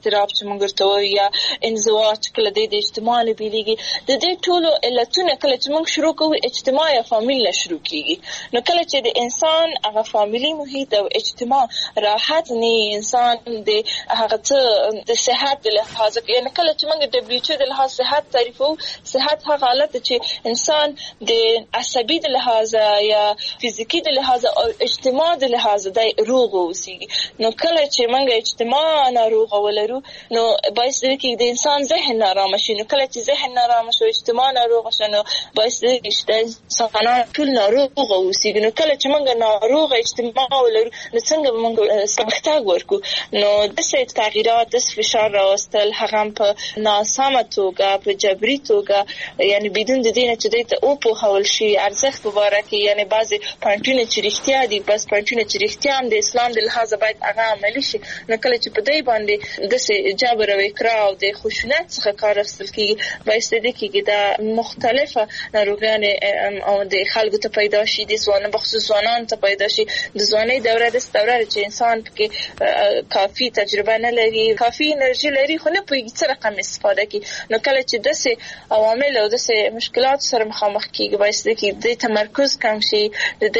چې موږ ورته یا انزوا چې کله د اجتماع له بیلېږي د دې ټولو علتونه کله چې موږ شروع کوو اجتماع یا فامیل نه شروع کیږي. نو کله چې د انسان هغه فامیلی محیط او اجتماع راحت نه انسان د هغه څه د صحت د لحاظ یعنی کله چې موږ د WHO د لحاظ صحت تعریفو صحت هغه حالت چې انسان د عصبي د لحاظ یا فزیکی د لحاظ او اجتماع د لحاظ د روغ اوسېږي. نو کله چې موږ اجتماع ناروغ ولرو نو باعث دی چې د انسان ذهن نارامه شي. نو کله چې ذهن نارامه شي اجتماع ناروغ شي نو باعث دی چې د انسان ټول ناروغ اوسېږي. نو کله چې موږ ناروغ اجتماع ولرو نو څنګه موږ سمختګ ورکو. نو د څه تغیرات د فشار راوستل هغه په ناسمه توګه په جبري توګه یعنی بدون د دې چې د او په حول شي ارزښت مبارکي یعنی بعضي پانټونه چې رښتیا دي بس پانټونه چې رښتیا هم د اسلام د لحاظ باید هغه عملي شي. نو کله چې په دې باندې د جبر او اکراه او د خشونت څخه کار اخیستل کیږي باعث دی چې د مختلفه ناروغیانې او د خلکو ته پیدا شي د ځوانانو بخصوص ځوانانو ته پیدا شي د ځوانۍ دوره د دوره چې انسان کې کافي تجربه نه لري کافي انرژي لري خو نه پوهیږي څه رقم استفاده کوي. نو کله چې داسې عوامل او داسې مشکلات سره مخامخ کیږي باعث دی چې د تمرکز کم شي د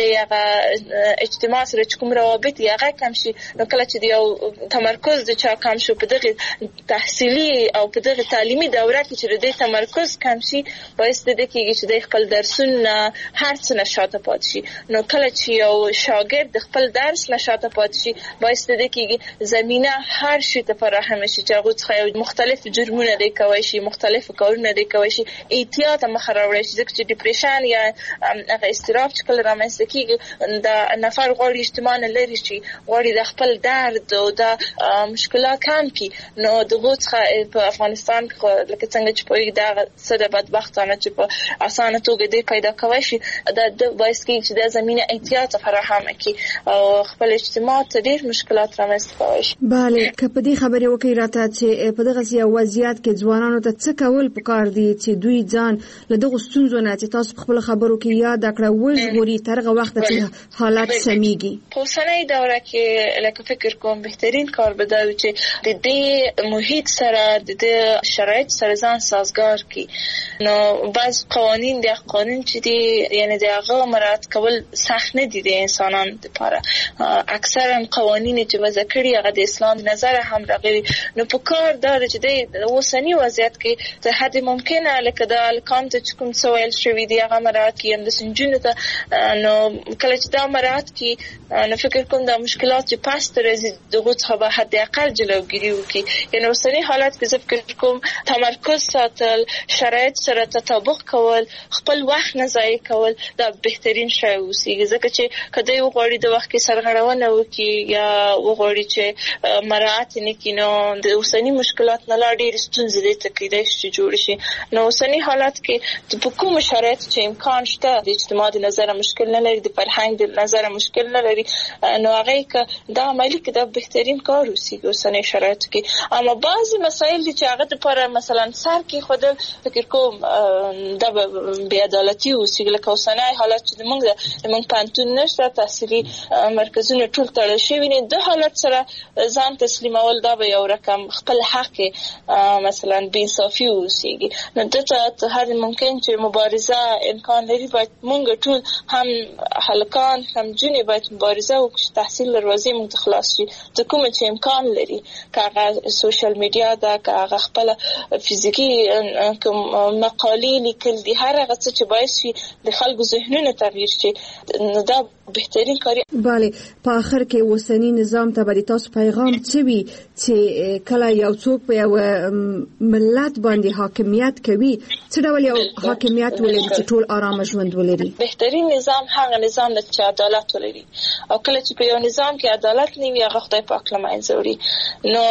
هغه اجتماع سره کوم روابط هغه کم شي. نو کله چې یو تمرکز د چا کم شو په دغه تحصیلي او په دغه تعلیمي دوره کې چې د تمرکز کم شي باعث دی چې د خپل درسونه هر څه نشاته پات شي. نو کله چې یو شاګرد د خپل درس نشاته پات شي باعث دی چې زمينه هر شي ته فراهم شي چې هغه څخه مختلف جرمونه دی کوي شي مختلف کارونه دی کوي شي احتیاط مخراوړي شي ځکه چې ډیپریشن یا هغه استراب چې کله رامنځته کیږي د نفر غوړي اجتماع نه لري شي غوړي د خپل درد او د مشکلات کم کی. نو دغه څخه په افغانستان کې لکه څنګه چې په دا سده بدبختانه چې په اسانه توګه دی پیدا کوي شي د باعث کیږي چې د زمينه احتیاط فراهم کی او خپل اجتماع ته ډیر مشکلات رامنځته کوي شي. bale که په دې خبرې وکړي راته چې په دغه یو وضعیت کې ځوانانو ته څه کول پکار دي چې دوی ځان له دغه ستونزو نه چې تاسو خپل خبرو کې یاد کړو وژغوري ترغه وخت چې حالات سميږي. په اوسنۍ دوره کې لکه فکر کوم بهترین کار به دا وي چې د دې محیط سره د شرایط سره ځان سازگار کی. نو بعض قوانین د قانون چې دي یعنی د هغه مراعات کول سخت نه دي د انسانانو لپاره. اکثرا قوانین چې وضع کړي هغه د اسلام نظر هم راغلي. نو په کار دا چې د اوسنی وضعیت کې ته حد ممکنه لکه د الکام ته کوم سوال شوی دی هغه مراعات کړي هم د سنجونو ته. نو کله چې دا مراعات کړي نو فکر کوم د مشکلات چې پاس تر دغه څخه به حد اقل جلوګیری وکړي. یعنی اوسنی حالت کې فکر کوم تمرکز ساتل شرایط سره تطابق کول خپل وخت نه ضایع کول دا بهترین شی اوسېږي ځکه چې کله یو غوړي د وخت کې سرغړونه وکړي یا وغوړي چې مراعات نه کینو د اوسنی مشکلات نه لا ډېر ستونزې دي تکیدای شي جوړ شي. نو اوسنی حالت کې په کوم شرایط چې امکان شته د اجتماع د نظر مشکل نه لري د فرهنګ د نظر مشکل نه لري نو هغه ک دا عملی کې د بهترین کار اوسېږي اوسنی شرایط کې. اما بعضی مسایل چې هغه لپاره مثلا سر کې خود فکر کوم د بې عدالتي اوسېږي لکه اوسنی حالت چې موږ پانتون نشته تحصیلي مرکزونه ټول تړل شوي نه د حالت سره ځان تسلیمول دا به یو رقم خپل حق مثلا بې انصافي اوسېږي. نو دته هر ممکن چې مبارزه امکان لري باید موږ ټول هم هلکان هم جونې باید مبارزه وکړو تحصیل دروازې موږ خلاص شي ته کوم چې امکان لري که هغه سوشل میډیا ده که هغه خپل فزیکی مقالې لیکل دي هر هغه څه چې باعث شي د خلکو ذهنونه تغییر شي نو دا بهترین کاری. bale په اخر کې اوسنی نظام ته به تاسو پیغام څه وي چې کله یو څوک په یو ملت باندې حاکمیت کوي څه ډول یو حاکمیت ولري چې ټول آرام ژوند ولري. بهترین نظام هغه نظام چې عدالت ولري او کله چې په یو نظام کې عدالت نه وي هغه خدای پاک لمنځه وړي. نو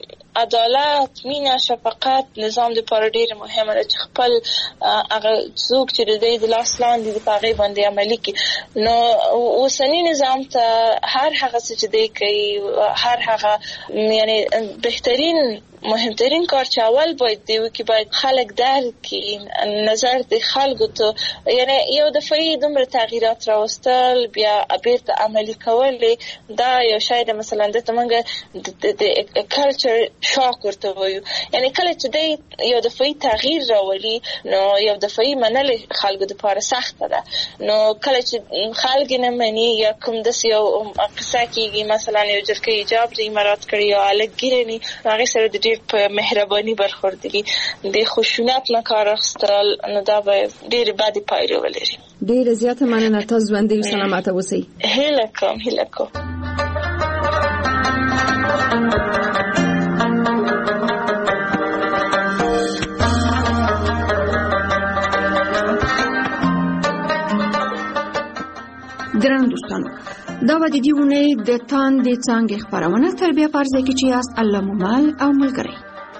عدالت مینا شفقت نظام د لپاره ډیر مهمه ده چې خپل هغه څوک چې د لاس لاندې د پاغي باندې عملي کوي. نو اوسنی نظام ته هر هغه څه چې دی کوي هر هغه یعنی بهترین مهمترین کار چې اول باید دی چې باید خلک درک کړي نظر د خلکو ته، یعنی یو دفعي دومره تغییرات راوستل بیا بیرته عملي کول دا یو شاید مثلا د تمنګ د کلچر شاک ورته وایو. یعنی کله چې دی یو دفعي تغییر راولي نو یو دفعي منل خلکو لپاره سخته ده. نو کله چې خلک نه مني یا کوم د یو قصه کېږي مثلا یو جلکه ایجاب د امارات کړی یا الګیرنی هغه سره د ډېر په مهرباني برخوردګي د خشونت نه کار اخیستل نو دا به ډېر بد پایله ولري. ډېر زیاته مننه، تاسو ژوندۍ او سلامته اوسئ. هیله کوم. درنو دوستانو، دا به د دې اونۍ د تاندې څانګې خپرونه تر بیا په ځای کې چې یاست الله مو مل او ملګری.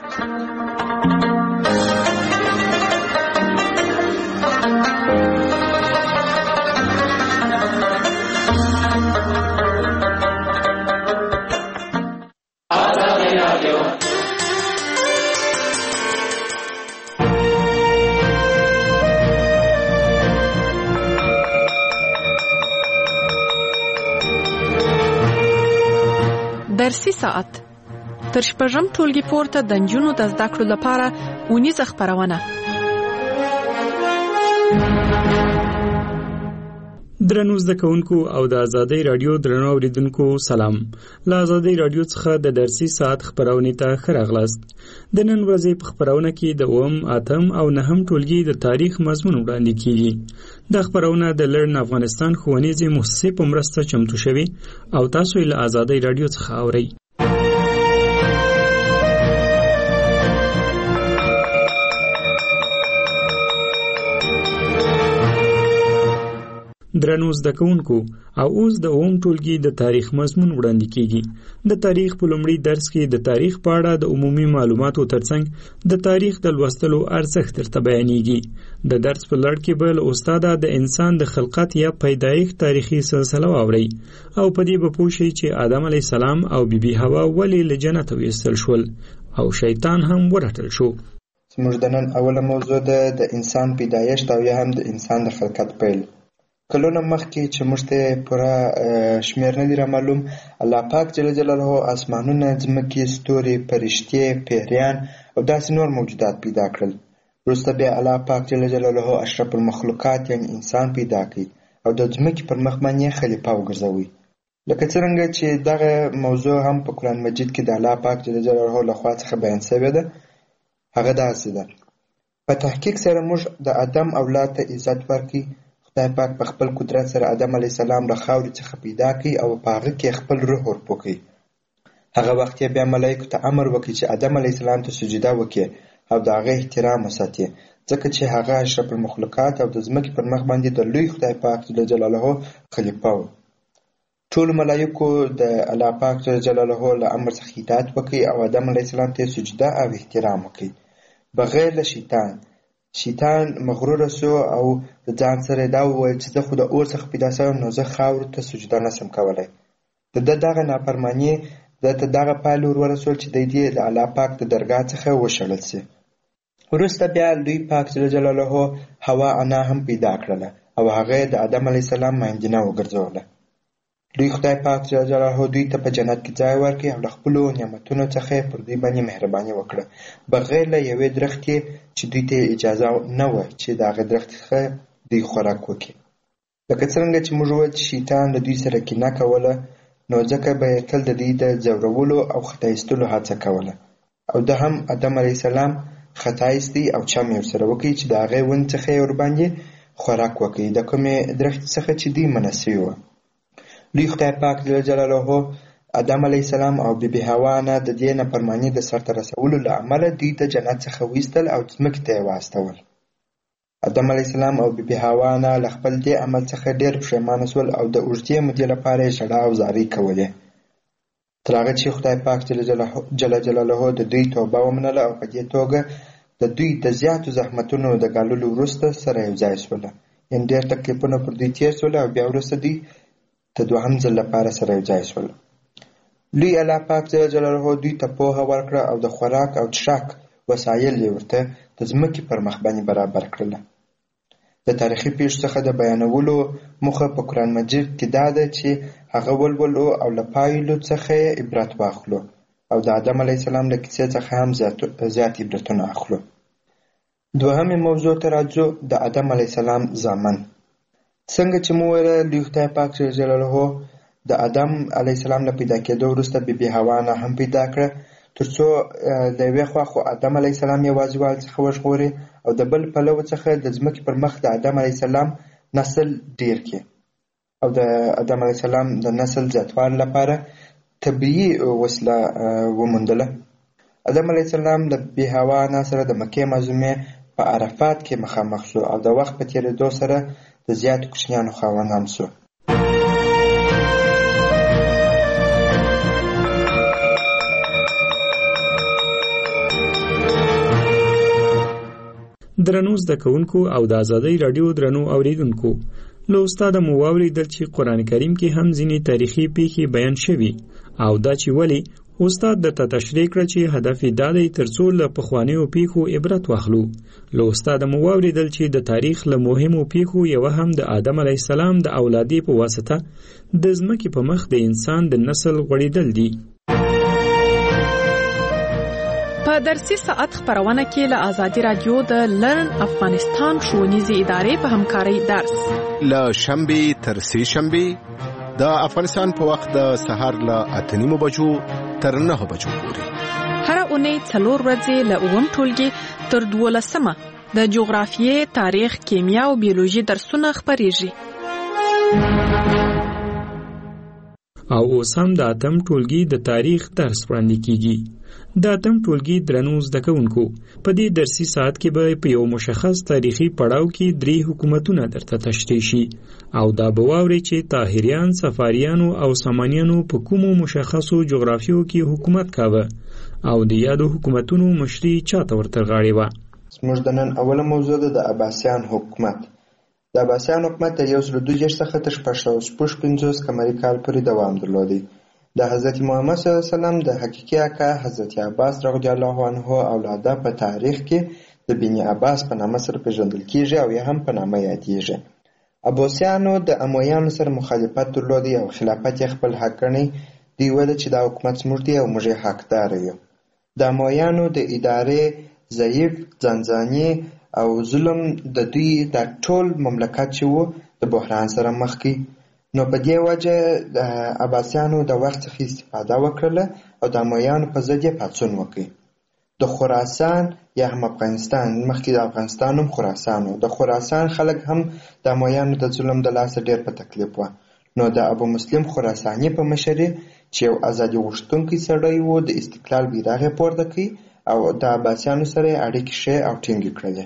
درسي ساعت تر شپږم ټولګي پورته د نجونو د زده کړو لپاره اونیزه خپرونه. درنو زده کوونکو او د آزادۍ رادیو درنو اوریدونکو سلام. له آزادۍ رادیو څخه د درسي ساعت خپرونې ته ښه راغلاست. د نن ورځې په خپرونه کې د 8 او 9 ټولګي د تاریخ مضمون وړاندې کیږي. دا خپرونه د لرن افغانستان ښوونیزې مؤسسې په مرسته چمتو شوې او تاسو یې له آزادۍ رادیو څخه اورئ. درنو زده کوونکو او اوس د اوم ټولګي د تاریخ مضمون وړاندې کیږي. د تاریخ په لومړي درس کې د تاریخ په اړه د عمومي معلوماتو ترڅنګ د تاریخ د لوستلو ارزښت درته بیانېږي. د درس په لړ کې به له استاده د انسان د خلقت یا پیدایښت تاریخي سلسله واورئ او په دې به پوه شئ چې آدم علیه السلام او بیبي حوا ولې له جنته ویستل شول او شیطان هم ورټل شو. زموږ د نن اوله موضوع ده د انسان پیدایښت او یا هم د انسان د خلقت پیل. کلونه مخکې چې موږ ته پوره شمېر نه دي را معلوم، الله پاک جل جلاله اسمانونه، ځمکې، ستوري، فرشتې، پیریان او داسې نور موجودات پیدا کړل. وروسته بیا الله پاک جل جلاله اشرف المخلوقات یعنی انسان پیدا کړي او د ځمکې پر مخ باندې خلیفه وګرځوي. لکه څرنګه چې دغه موضوع هم په قرآن مجید کې د الله پاک جل جلاله لخوا څخه بیان شوې ده. هغه داسې ده: په تحقیق سره موږ د آدم اولاد ته عزت ورکړي. خدای پاک په خپل قدرت سره آدم علیه السلام له خاورې څخه پیدا کړي او په هغه کې خپل روح ورپوکړي. هغه وخت یې بیا ملایکو ته امر وکړي چې آدم علیه السلام ته سجده وکړي او د هغه احترام وساتي، ځکه چې هغه اشرف المخلوقات او د ځمکې پر مخ باندې د لوی خدای پاک جل جلاله خلیفه و. ټولو ملایکو د الله پاک جل جلاله له امر څخه اطاعت وکړي او آدم علیه السلام ته سجده او احترام وکړي بغیر له شیطان مغرور شو او د ځان سره دا وویل چې زه خو د اور څخه پیدا شوم نو زه خاورو ته سجده نشم کولی. د دغه نافرماني د ته دغه پایله ورسول چې دی د الله پاک د درګاه څخه وشړل شي. وروسته بیا لوی پاک جل جلاله حوا انا هم پیدا کړله او هغه د آدم علیه السلام ماندینه وګرځوله. لوی خدای پاک جل جلاله دوی ته په جنت کې ځای ورکړي او له خپلو نعمتونو څخه پر دوی باندې مهرباني وکړه بغیر له یوې درختې چې دوی ته اجازه نه وه چې د هغې درخت څخه دوی خوراک وکړي. لکه څرنګه چې موږ وویل چې شیطان له دوی سره کینه کوله، نو ځکه به یې تل د دوی د ځورولو او خطا ایستلو هڅه کوله او ده هم آدم علیه السلام خطا ایستی او چم یې ورسره وکړي چې د هغې ونې څخه یې ورباندې خوراک وکړي د کومې درختې څخه چې دوی منع سوي وه. لوی خدای پاک جل جلاله آدم علیه السلام او بیبي حوا نه د دې نافرماني د سرته رسولو له امله دوی د جنت څخه وایستل او ځمکې ته یې واستول. آدم علیه السلام او بیبي حوا نه له خپل دې عمل څخه ډېر پښیمانه شول او د اوږدې مودې لپاره یې ژړا او زارۍ کولې تر هغه چې خدای پاک جل جلاله د دوی توبه ومنله او په دې توګه د دوی د زیاتو زحمتونو د ګاللو وروسته سره یو ځای شوله. یعنې ډېر تکلیفونه پر دوی تېر شول او بیا وروسته دوی د دوهم ځل لپاره سره یو ځای شول. لوی الله پاک جل جلاله دوی ته پوهه ورکړه او د خوراک او څښاک وسایل یې ورته د ځمکې پر مخ باندې برابر کړل. د تاریخي پیښو څخه د بیانولو موخه په قرآن مجید کې دا ده چې هغه ولولو او له پایلو څخه عبرت واخلو او د آدم علیه السلام له کیسې څخه هم زیات عبرتونه اخلو. دوهمې موضوع ته راځو، د آدم علیه السلام زامن. څنګه چې مو ویله لوی خدای پاک جل جلاله د آدم علیه السلام له پیدا کېدو وروسته بیبي حوا نه هم پیدا کړه، تر څو د یوې خوا خو آدم علیه السلام یوازیوالي څخه وژغوري او د بل پلوه څخه د ځمکې پر مخ د آدم علیه السلام نسل ډیر کړي او د آدم علیه السلام د نسل زیاتوالي لپاره طبیعي وسیله وموندله. آدم علیه السلام د بیبي حوا نه سره د مکې معظمې په عرفات کې مخامخ شو او د وخت په تېرېدو سره د زیاتو کوچنیانو خاوند هم شو. درنو زده کوونکو او د ازادۍ راډیو درنو اوریدونکو، له استاده مو واورېدل چې قرآن کریم کې هم ځینې تاریخي پیښې بیان شوي او دا چې ولې استاد درته تشریح کړه چې هدف یې دا دی تر څو له پخوانیو پیښو عبرت واخلو. له استاده مو واورېدل چې د تاریخ له مهمو پیښو یوه هم د آدم علیه السلام د اولادې په واسطه د ځمکې په مخ د انسان د نسل غوړېدل دي. په درسي ساعت خبرونه کې له آزادي رادیو د لرن افغانستان ښوونیزې ادارې په همکارۍ درس له شنبې تر سې شنبې د افغانستان په وخت د سهار له 8:30 بجو تر 9 بجو پورې. هر اونۍ 4 ورځې له 9 ټولګي تر 12 د جغرافیې، تاریخ، کیمیا او بیولوژي درسونه خبرېږي. او اوس هم د اتم ټولګي د تاریخ درس وړاندې کیږي. د اتم ټولګي درنو زده کوونکو، په دې درسي ساعت کې به په یو مشخص تاریخي پړاو کې 3 حکومتونه درته تشریح شي او دا به واورئ چې طاهریان، صفاریانو او سامانیانو په کومو مشخصو جغرافیو کې حکومت کاوه او د یادو حکومتونو مشري چاته ورته غاړې وه. زموږ د نن اوله موضوع ده د عباسیان حکومت. د عباسیان حکومت د 1262 څخه تر 650 قمري کال پورې دوام درلودی. د حضرت محمد صلی الله علیه وسلم د حقیقي اکا حضرت عباس رضی الله عنه اولاده په تاریخ کې د بن عباس په نامه سره پیژندل کیږي او یا هم په نامه یادیږي. عباسیانو د امویانو سره مخالفت درلودی او خلافت یې خپل حق ګڼي. دوی ویل چې دا حکومت زموږ دی او موږ یې حقدار یو. د امویانو د ادارې ضعیف، ځانځاني او ظلم د دوی د ټول مملکت چې وو د بحران سره مخ کی. نو په دې وجه د عباسیانو د وخت څخه استفاده وکړله او د امویانو په ضد یې پاڅون وکړ. د خراسان یا هم افغانستان، مخکې د افغانستان هم خراسان و، د خراسان خلک هم د امویانو د ظلم د لاسه ډېر په تکلیف و. نو د ابو مسلم خراساني په مشرۍ چې یو ازادي غوښتونکی سړی و د استقلال بیرغ یې پورته کړ او د عباسیانو سره یې اړیکې ښې او ټینګې کړلې.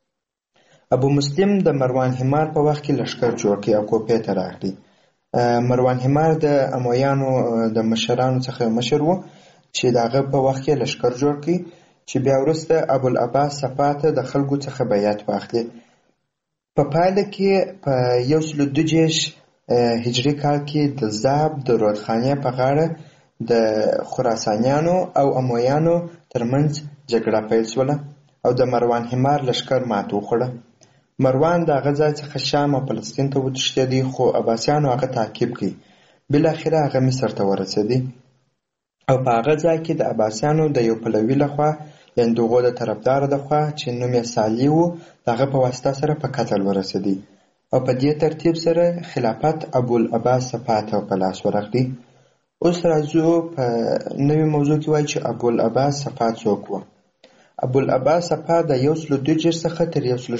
ابو مسلم د مروان حمار په وخت کې لښکر جوړ کړ او کوپې ته راغلی. مروان حمار د امویانو د مشرانو څخه مشر و چې د هغه په وخت کې لښکر جوړ کړي چې بیا وروسته ابوالعباس صفا ته د خلکو څخه بیعت واخلي. په پایله کې په 1220 هجري کال کې د زاب د رودخانې په غاړه د خراسانیانو او امویانو ترمنځ جګړه پیل شوله او د مروان حمار لښکر مات وخوړه. مروان د هغه ځای څخه شام او فلسطین ته وتښتېدی خو عباسیانو هغه تعقیب کړي. بالاخره هغه مصر ته ورسېدی او په هغه ځای کې د عباسیانو د یو پلوي لخوا یعنې د هغو د طرفداره لخوا چې نوم یې صالح و د هغه په واسطه سره په قتل ورسېدی او په دې ترتیب سره خلافت ابوالعباس صفا ته په لاس ورغلی. اوس راځو په نوې موضوع کې وایي چې ابوالعباس صفا څوک و. ابوالعباس صفا د 1220 څخه تر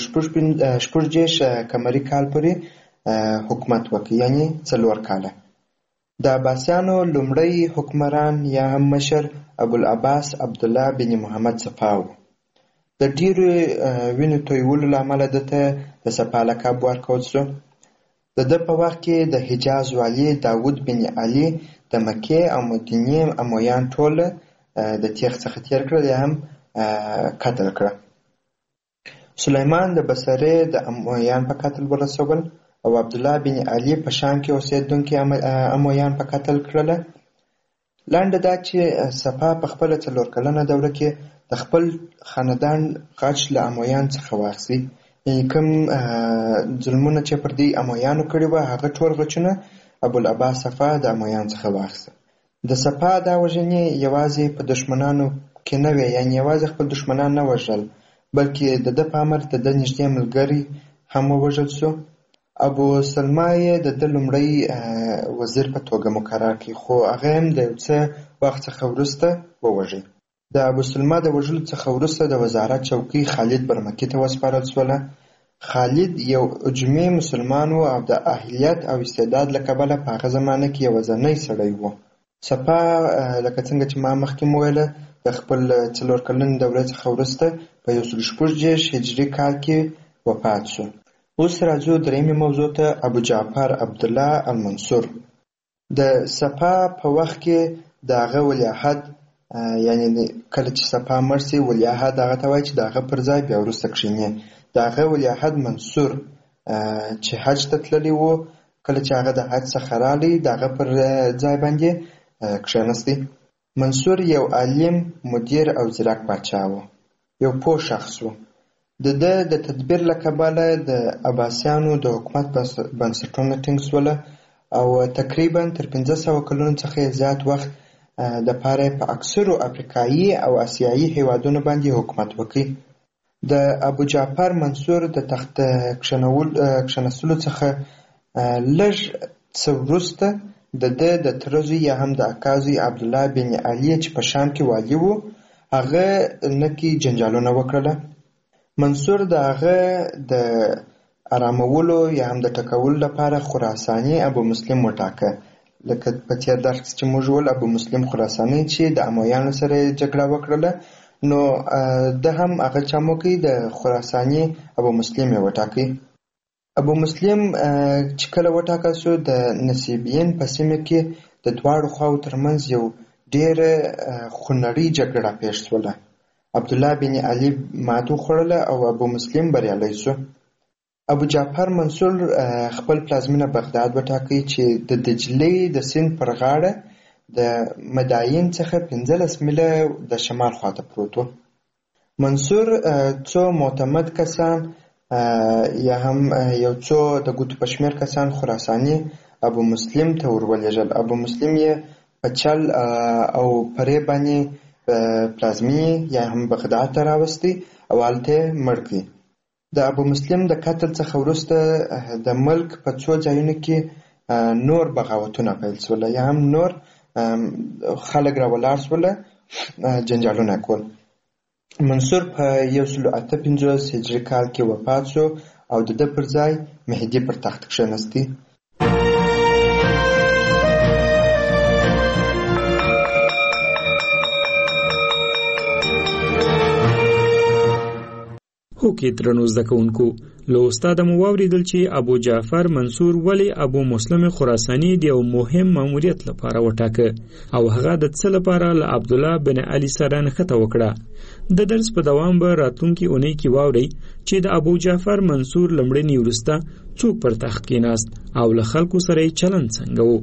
1240 قمري کال پورې حکومت وکړ، یعنی 4 کاله. د عباسیانو لومړی حکمران یا هم مشر ابوالعباس عبدالله بن محمد صفا و. د ډیرو وینو تویولو له امله دته د صفا لقب ورکړل شو. د ده په وخت کې د حجاز والي داود بن علي د مکې او مدینې امویان ټول د تیغ څخه تیر کړل یا هم قتل کړه. سلیمان د بصرې د امویان په قتل ورسول او عبدالله بن علي په شام کې اوسېدونکي امویان په قتل کړله. لنډه دا چې سپاه په خپله 4 کلنه دوره کې د خپل خاندان غچ له امویان څخه واخیستي. کوم ظلمونه چې پر دې امویانو کړي وه هغه ټول غچونه ابوالعباس صفا د امویان څخه واخیسته. د صفا دا وژنې یوازې په دشمنانو کې نه وې، یعنې یوازې خپل دشمنان نه وژل، بلکې د ده په امر د ده نږدې ملګري هم ووژل سو. ابو سلمه یې د ده لومړی وزیر په توګه مقرر کړي، خو هغه هم د یو څه وخت څخه وروسته ووژي. د ابو سلمه د وژلو څخه وروسته د وزارت چوکۍ خالد برمکي ته وسپارل شوله. خالد یو اجمي مسلمان و او د اهلیت او استعداد له کبله په هغه زمانه کې یوازینی سړی و. صفا لکه څنګه چې ما مخکې وویله د خپل 4 کلنې دورې څخه وروسته په 146 هجري کال کې وفات شو. اوس راځو درېیمې موضوع ته، ابو جعفر عبدالله المنصور. د صفا په وخت کې د هغه ولیعهد، یعنی کله چې صفا مړ شي ولیعهد هغه ته وایي چې د هغه پر ځای بیا وروسته کښېني. د هغه ولیعهد منصور چې حج ته تللی و، کله چې هغه د حج څخه رالی د هغه پر ځای باندې کښېنستی. منصور یو عالم، مدیر او ځیرک پاچا و، یو پوه شخص و. د ده د تدبیر له کبله د عباسیانو د حکومت بنسټونه ټینګ شوله او تقریبا تر 500 کلونو څخه زیات وخت د پاره په اکثرو افریقایي او آسیایي هیوادونو باندې حکومت وکړي. د ابو جعفر منصور د تخت کښېنستلو څخه لږ څه وروسته د ده د تره زوی یا هم د اکا زوی عبدالله بن علي چې په شام کې والي و، هغه نکي جنجالونه وکړله. منصور د هغه د آرامولو یا هم د ټکولو لپاره خراساني ابو مسلم وټاکه. لکه په تېر درس چې موږ ول ابو مسلم خراساني چې د امویانو سره جګړه وکړله، نو ده هم هغه چموکي د خراساني ابو مسلم یې وټاکي. ابو مسلم چې کله وټاکل شو د نصیبین په سیمه کې د دواړو خواو ترمنځ یو ډېره خونړۍ جګړه پیښ شوله. عبدالله بن علي ماتو خوړله او ابو مسلم بریالی شو. ابو جعفر منصور خپل پلازمینه بغداد وټاکي چې د دجلې د سیند پر غاړه د مداین څخه 15 میله د شمال خواته پروت و. منصور څو معتمد کسان یا هم یو څو د ګوتو په شمېر کسان خراساني ابو مسلم ته ورولېږل. ابو مسلم یې په چل او پرې باندې پلازمینې یا هم بغداد ته راوستی او هلته یې مړ کړي. د ابو مسلم د قتل څخه وروسته د ملک په څو ځایونو کې نور بغاوتونه پیل شوله یا هم نور خلک راولاړ شوله، جنجالونه کول. منصور په 158 هجري کال کې وفات شو او د ده پر ځای مهدي پر تخت کښېنستی. هوکې درنو زده کوونکو، له استاده مو واورېدل چې ابو جعفر منصور ولې ابو مسلم خراساني د یو مهم ماموریت لپاره وټاکه او هغه د څه لپاره له عبدالله بن علي سره نښته وکړه. د درس په دوام به راتلونکي اونۍ کې واورئ چې د ابو جعفر منصور لمړني وروسته څوک پر تخت کېناست او له خلکو سره یې چلند څنګه و.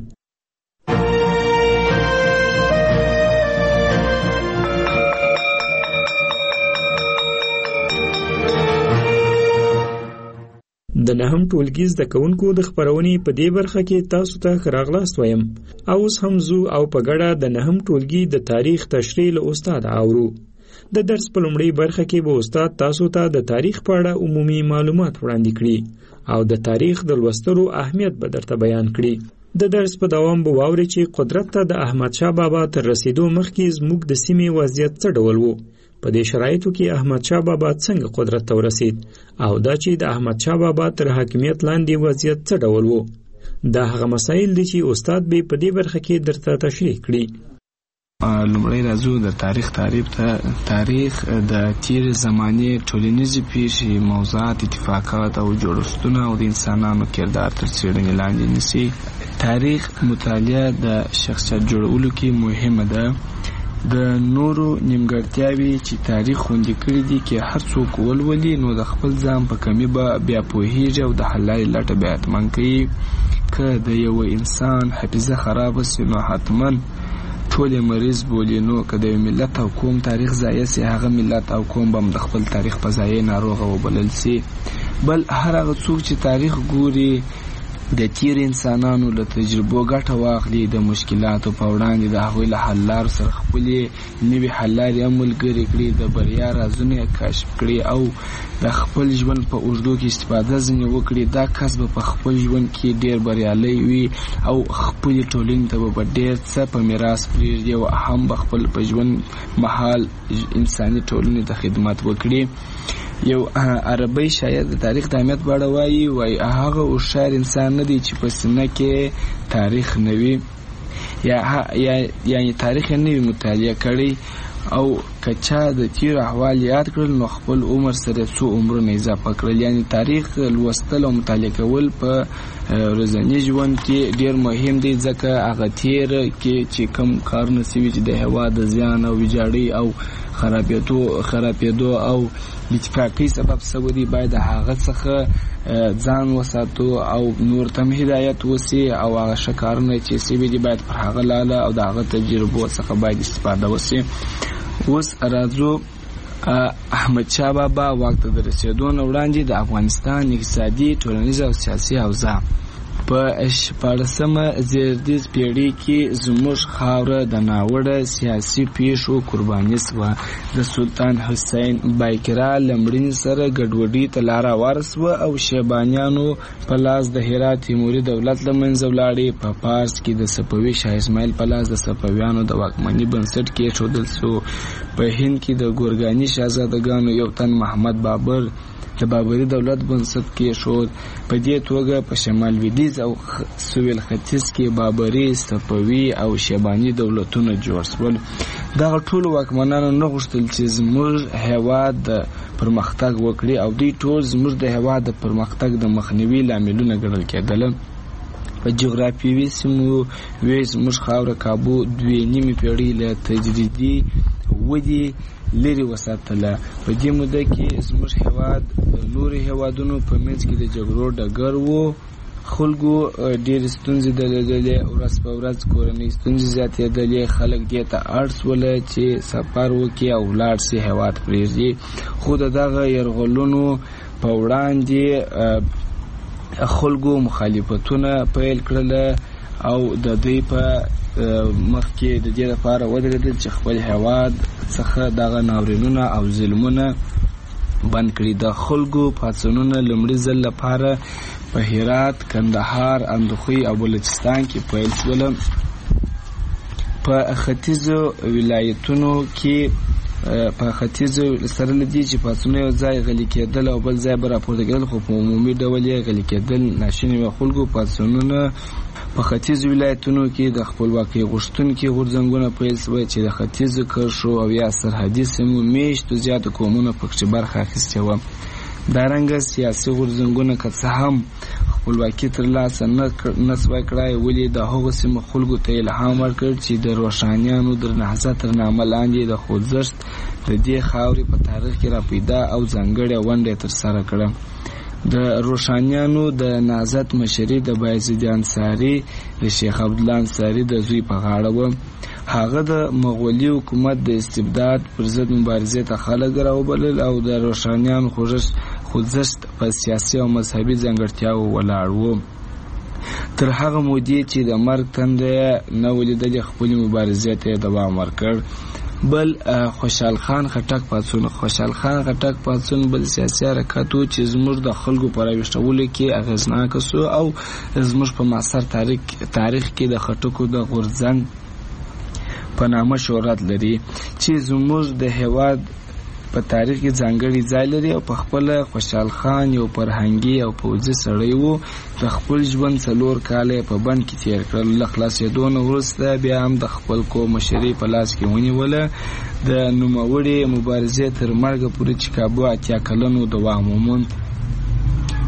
د نهم ټولګي زده کوونکو د خپرونې په دې برخه کې تاسو ته ښه راغلاست وایم. اوس هم ځو او په ګډه د نهم ټولګي د تاریخ تشریح له استاد اورو. د درس په لومړۍ برخه کې به استاد تاسو ته د تاریخ په اړه عمومي معلومات وړاندې کړي او د تاریخ د لوستلو اهمیت به درته بیان کړي. د درس په دوام به واورئ چې قدرت ته د احمدشاه بابا تر رسیدو مخکې زموږ د سیمې وضعیت څه ډول و، په دې شرایطو کې احمدشاه بابا څنګه قدرت ته ورسید او دا چې د احمدشاه بابا تر حاکمیت لاندې وضعیت څه ډول و. دا هغه مسایل دي چې استاد به په دې برخه کې درته تشریح کړي. لومړی راځو د تاریخ تعریف ته. تاریخ د تیر زمانې ټولنیزې پیښې، موضوعات، اتفاقات او جوړښتونه او د انسانانو کردار تر څېړنې لاندې نیسي. تاریخ مطالعه د شخصیت جوړولو کې مهمه ده. د نورو نیمګړتیاوې چې تاریخ خوندي کړي دي کې هر څوک ولولي نو د خپل ځان په کمي به بیا پوهیږي او د حل لارې لټه بیا حتما کوي. که د یو انسان حافظه خرابه سي نو حتما ټول مریض بولي، نو که د ملت او قوم تاریخ ضایع سي، هغه ملت او قوم به د خپل تاریخ په ضایع ناروغه وبلل سي. بل هر هغه څوک چې تاریخ ګوري د تیر انسانانو له تجربو ګټه واخلي، د مشکلاتو په وړاندې د هغوی له حل لارو سره خپلې نوې حل لارې هم ملګرې کړي، د بریا رازونه یې کشف کړي او د خپل ژوند په اوږدو کې استفاده ځینې وکړي، دا کس به په خپل ژوند کې ډېر بریالی وي او خپلې ټولنې ته به ډېر څه په میراث پرېږدي او هم به خپل په ژوند مهال انساني ټولنې ته خدمت وکړي. یو عربی شاعر د تاریخ د اهمیت په اړه وایي هغه هوښیار انسان نه دی چې په سینه کې تاریخ نه وي یعنې تاریخ یې نه وي مطالعه کړی او که چا د تیر احوال یاد کړل نو خپل عمر سره څو عمرونه اضافه کړل. یعنې تاریخ لوستل او مطالعه کول په ورځني ژوند کې ډېر مهم دی، ځکه هغه تیر کې چې کم کارونه سوي چې د هېواد د زیان او ویجاړۍ او خرابېدو او اتفاقی سبب سوي دي، باید هغه څخه ځان وساتو او نور ته هدایت وسی او هغه ښه کارونه چې سوي دي باید پر هغه لاله او د هغه تجربو څخه باید استفاده وسی. اوس راځو احمد شاه بابا واک ته د رسېدو نه وړاندې د افغانستان اقتصادي، ټولنیز او سیاسي اوضاع په 14مه زېږدیز پیړۍ کې زموږ خاوره د ناوړه سیاسي پیښو قرباني شوه. د سلطان حسین بایقرا له مړینې سره ګډوډۍ ته لاره هواره شوه او شیبانیانو په لاس د هرات تیموري دولت له منځه ولاړې. په پارس کې د صفوي شاه اسماعیل په لاس د صفویانو د واکمنۍ بنسټ کېښودل شو. په هند کې د ګورګاني شهزادګانو یو تن محمد بابر د بابري دولت بنسټ کېښود. په دې توګه په شمال لویدیځ او سویل ختیځ کې بابري، صفوي او شیباني دولتونه جوړ شول. دغه ټول واکمنانو نه غوښتل چې زموږ هېواد د پرمختګ وکړي او دوی ټول زموږ د هېواد د پرمختګ د مخنیوي لاملونه ګڼل کېدل. په جغرافیوي سیمو وې زموږ خاوره کابو 2.5 پیړۍ له تجریدي ودې لري وساتله. په دې موده کې زموږ هېواد د نورو هېوادونو په منځ کې د جګړو ډګر و. خلکو ډېرې ستونزې درلودلې، ورځ په ورځ کورنۍ ستونزې زیاتېدلې، خلک دې ته اړ شول چې سفر وکړي او ولاړ شي هېواد پرېږدي. خو د دغه یرغلونو په وړاندې خلکو مخالفتونه پیل کړل او د دوی په مخ کې د دې لپاره ودرېدل چې خپل هېواد څخه دغه ناورینونه او ظلمونه بند کړي. د خلکو پاڅونونه لومړي ځل لپاره په هرات، کندهار، اندخوی او بلوچستان کې پیل شول. په ختیځو ولایتونو کې په ختیځو سره لدی چې پاڅونونه یو ځای غلي کېدل او بل ځای به راپورته کېدل، خو په عمومي ډول یې غلي کېدل ناشوني وو. خلکو پاڅونونه په ختیځو ولایتونو کې د خپلواکۍ غوښتونکي غورځنګونه پیل شوي چې د ختیځو کرښو او یا سرحدي سیمو میشتو زیاتو قومونو پکې برخه اخیستې وه. دارنګه سیاسي غورځنګونه که څه هم خپلواکي ترلاسه نه سوای کړای، ولې د هغو سیمو خلکو ته الهام ورکړ چې د روښانیانو د نهضت تر نامه لاندې د خوځښت د دې خاورې په تاریخ کې راپیدا او ځانګړې ونډه ترسره کړه. د روښانیانو د نهضت مشري د بایزید انصاري د شیخ عبدالله انصاري د زوی په غاړه وه. هغه د مغولي حکومت د استبداد پر ضد مبارزې ته خلک راوبلل او د روښانیانو خوځښت په سیاسي او مذهبي ځانګړتیاو ولاړ و. تر هغه مودې چې د مرګ تنده نه ولیدلې خپلې مبارزې ته دوام ورکړ. بل خوشحال خان خټک پاڅون بل سیاسي حرکت و چې زموږ د خلکو په راویښولو کې اغېزناکه سو او زموږ په معاصر تاریخ کې د خټکو د غورځنګ په نامه شهرت لري چې زموږ د هېواد په تاریخ کې ځانګړی ځای لري او په خپل خوشحال خان یو فرهنګي او پوځي سړی و. د خپل ژوند 4 کاله په بند کې تیر کړل. له خلاصېدو نه وروسته بیا هم د خپل قوم مشري په لاس کې ونیوله. د نوموړې مبارزې تر مرګه پورې چې کابو 80 کلنو دوام وموند.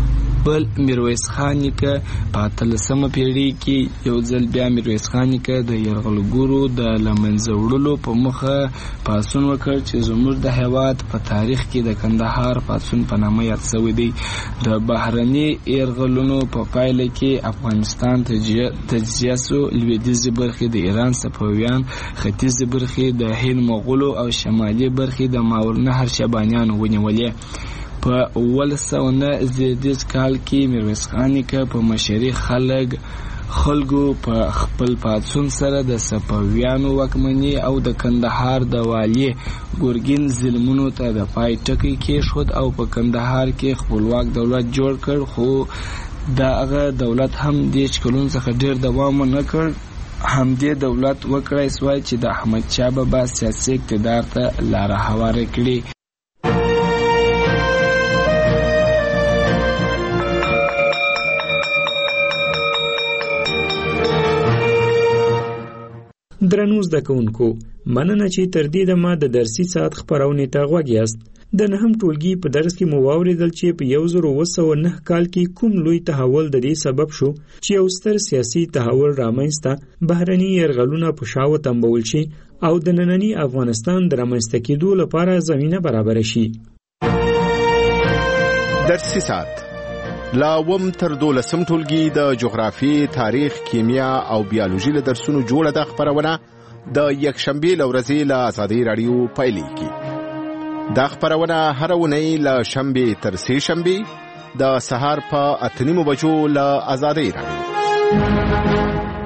بل میرویس خان نیکه په 18مه پیړۍ کې یو ځل بیا میرویس خان نیکه د یرغلګرو د لمنځه وړلو په مخه پاڅون وکړ چې زموږ د هیواد په تاریخ کې د کندهار پاڅون په نامه یاد شوی دی. د بهرني یرغلونو په پایله کې افغانستان تجزیه سو. لویدیځې برخې د ایران صفویان، ختیځې برخې د هند مغولو او شمالي برخې د ماورالنهر شیبانیانو ونیولې. په 1909 زیږدیز کال کې میرویس خان نیکه په مشرۍ خلکو په خپل پاڅون سره د صفویانو واکمني او د کندهار د والي ګورګین ظلمونو ته د پای ټکی کېښود او په کندهار کې خپلواک دولت جوړ کړ. خو دغه دولت هم د کلونو څخه ډیر دوام نه کړ. همدې دولت وکړای سوای چې د احمد شاه بابا سیاسي اقتدار ته لاره هواره کړي. درنو زده کوونکو، مننه چې تر دې دمه د درسي ساعت خپرونې ته غوږ یاست. د نهم ټولګي په درس کې مو واورېدل چې په 1909 کال کې کوم لوی تحول د دې سبب شو چې یو ستر سیاسي تحول رامنځته بهرني یرغلونه په شا وتمبول شي او د ننني افغانستان د رامنځته کېدو لپاره زمینه برابر شي. درسي ساعت لا وم تر 12 ټولګي د جغرافي، تاریخ، کیمیا او بیولوژي له درسونو جوړه د خبرونه د یکشنبه لورځي له آزادۍ رادیو پایلیږي. دا خبرونه هر اونۍ له شنبه تر سه شنبه د سهار په 8:30 بجو له آزادۍ رادیو.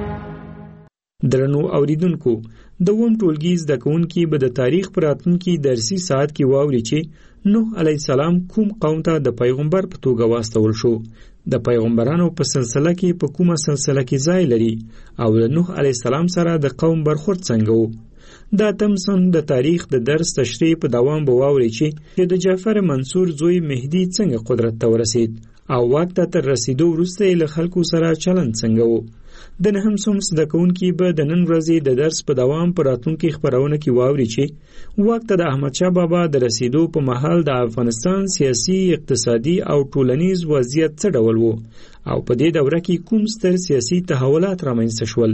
درنو اوریدونکو، د وم ټولګي زده کوونکي به د تاریخ پر راتلونکي درسي ساعت کې واوري چې نوح علیه السلام کوم قوم ته د پیغمبر په توګه واستول شو، د پیغمبرانو په سلسله کې په کومه سلسله کې ځای لري او د نوح علیه السلام سره د قوم برخورد څنګه و. دا تمسن د تاریخ د درس تشریح په دوام به واوري چې د جعفر منصور زوی مهدی څنګه قدرت ته ورسید او واک ته تر رسیدو وروسته له خلکو سره چلند څنګه و. د نهم صنف زده کوونکي به د نن ورځې د درس په دوام په راتلونکي خپرونه کې واوري چې واک ته د احمدشاه بابا د رسیدو په مهال د افغانستان سیاسي، اقتصادي او ټولنیز وضعیت څه ډول و او په دې دوره کې کوم ستر سیاسي تحولات رامنځته شول.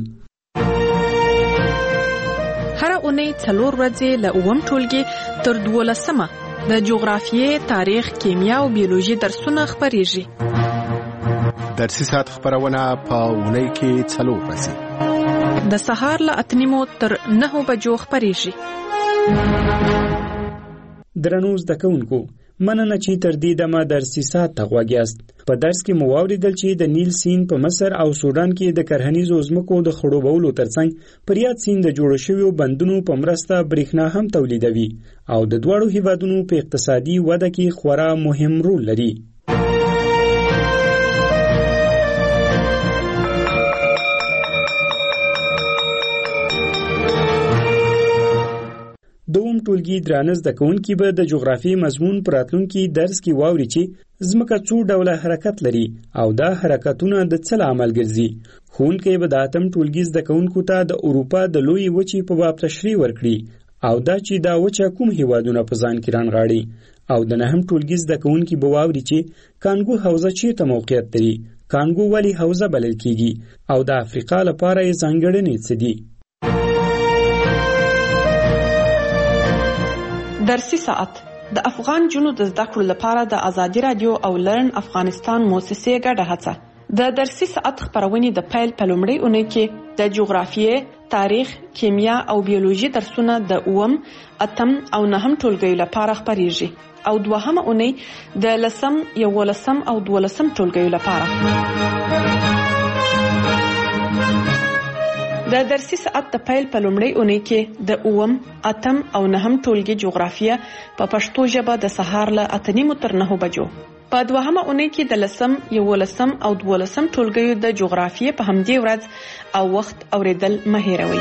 هر اونۍ 4 ورځې له اووم ټولګي تر 12مه د جغرافیې، تاریخ، کیمیا او بیولوژي درسونه خپریږي. درسي ساعت خبرونه په اونۍ کې 4 ورځې د سهار له 8:30 تر 9 بجو خپریږي. درنو زده کوونکو، مننه چې تر دې دمه درسي ساعت ته غوږ یاست. په درس کې مو واورېدل چې د نیل سیند په مصر او سودان کې د کرهنیزو ځمکو د خړوبولو ترڅنګ پر یاد سیند د جوړ شویو بندونو په مرسته برېښنا هم تولیدوي او د دواړو هیوادونو په اقتصادي وده کې خورا مهم رول لري. دوم ټولګي درانه زده کوونکي به د جغرافیې مضمون په راتلونکي درس کې واوري چې ځمکه څو ډوله حرکت لري او دا حرکتونه د څه لامل ګرځي. ښوونکی به د اتم ټولګي زده کوونکو ته د اروپا د لویې وچې په باب تشریح ورکړي او دا چې دا وچه کوم هیوادونه په ځان کې رانغاړي. او د نهم ټولګي زده کوونکي به واوري چې کانګو حوزه چیرته موقعیت لري، کانګو ولې حوزه بلل کیږي او د افریقا لپاره یې ځانګړنې څه دي. درسي ساعت د افغان جنو د زده کړو لپاره د ازادي رادیو او لرن افغانستان موسسې ګډه هڅه. د درسي ساعت خبرونه د پیل په لومړۍ اونۍ کې د جغرافیې، تاریخ، کیمیا او بیولوژي درسونه د 8 او 9 ټولګیو لپاره خبريږي او دوهمه اونۍ د 10 او 12 ټولګیو لپاره. د درسي ساعت د پیل په لومړۍ اونۍ کې د 8 او 9 ټولګي جغرافیه په پښتو ژبه د سهار له 8:30 تر 9 بجو. په دوهمه اونۍ کې د 10 او 12 ټولګیو د جغرافیې په همدې ورځ او وخت اوریدل مه هېروئ.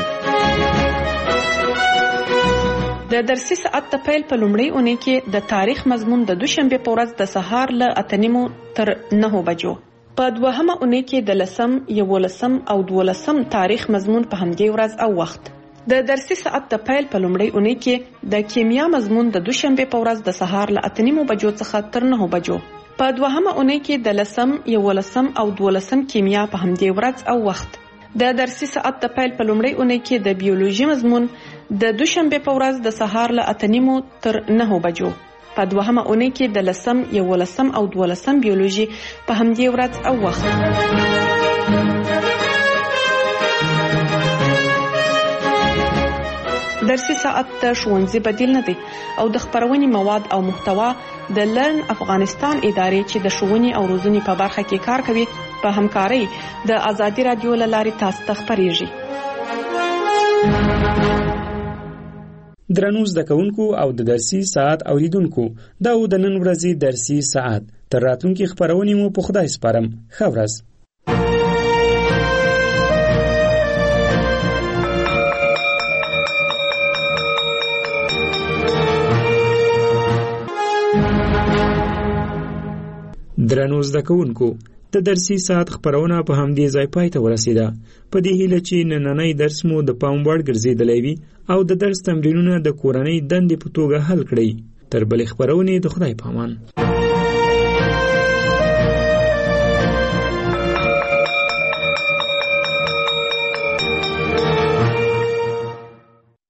د درسي ساعت د پیل په لومړۍ اونۍ کې د تاریخ مضمون د دوشنبه په ورځ د سهار له 8:30 تر 9 بجو. په دوهمه اونۍ کې د 10 او 12 تاریخ مضمون په همدې ورځ او وخت. د درسي ساعت د پیل په لومړۍ اونۍ کې د کیمیا مضمون د دوشنبه په ورځ د سهار له 8:30 بجو څخه تر 9 بجو. په دوهمه اونۍ کې د 11 او 12 کیمیا په همدې ورځ او وخت. د درسي ساعت د پیل په لومړۍ اونۍ کې د بیولوژي مضمون د دوشنبه په ورځ د سهار له 8:30 تر 9 بجو. په دوهمه اونۍ کې د 10 او 12 بیولوژي په همدې ورځ او وخت. درسي ساعت د ښوونځي بدیل نه دی او د خبرونې مواد او محتوا د لرن افغانستان ادارې چې د ښوونې او روزنې په برخه کې کار کوي په همکارۍ د آزادي رادیو له لارې تاسو ته خبرېږي. درنو زده کوونکو او د درسي ساعت اوریدونکو دا و د نن ورځې درسي ساعت. تر راتلونکي خبرونې مو په خدای سپارم. ښه ورځ. درنو زده کوونکو د درسي ساعت خبرونه په همدې ځای پای ته ورسیده. په دې هیله چې نننی درس مو د پام وړ ګرځېدلی وي او د درس تمرینونه د کورنۍ دندې په توګه حل کړئ. تر بلې خبرونې د خدای په امان.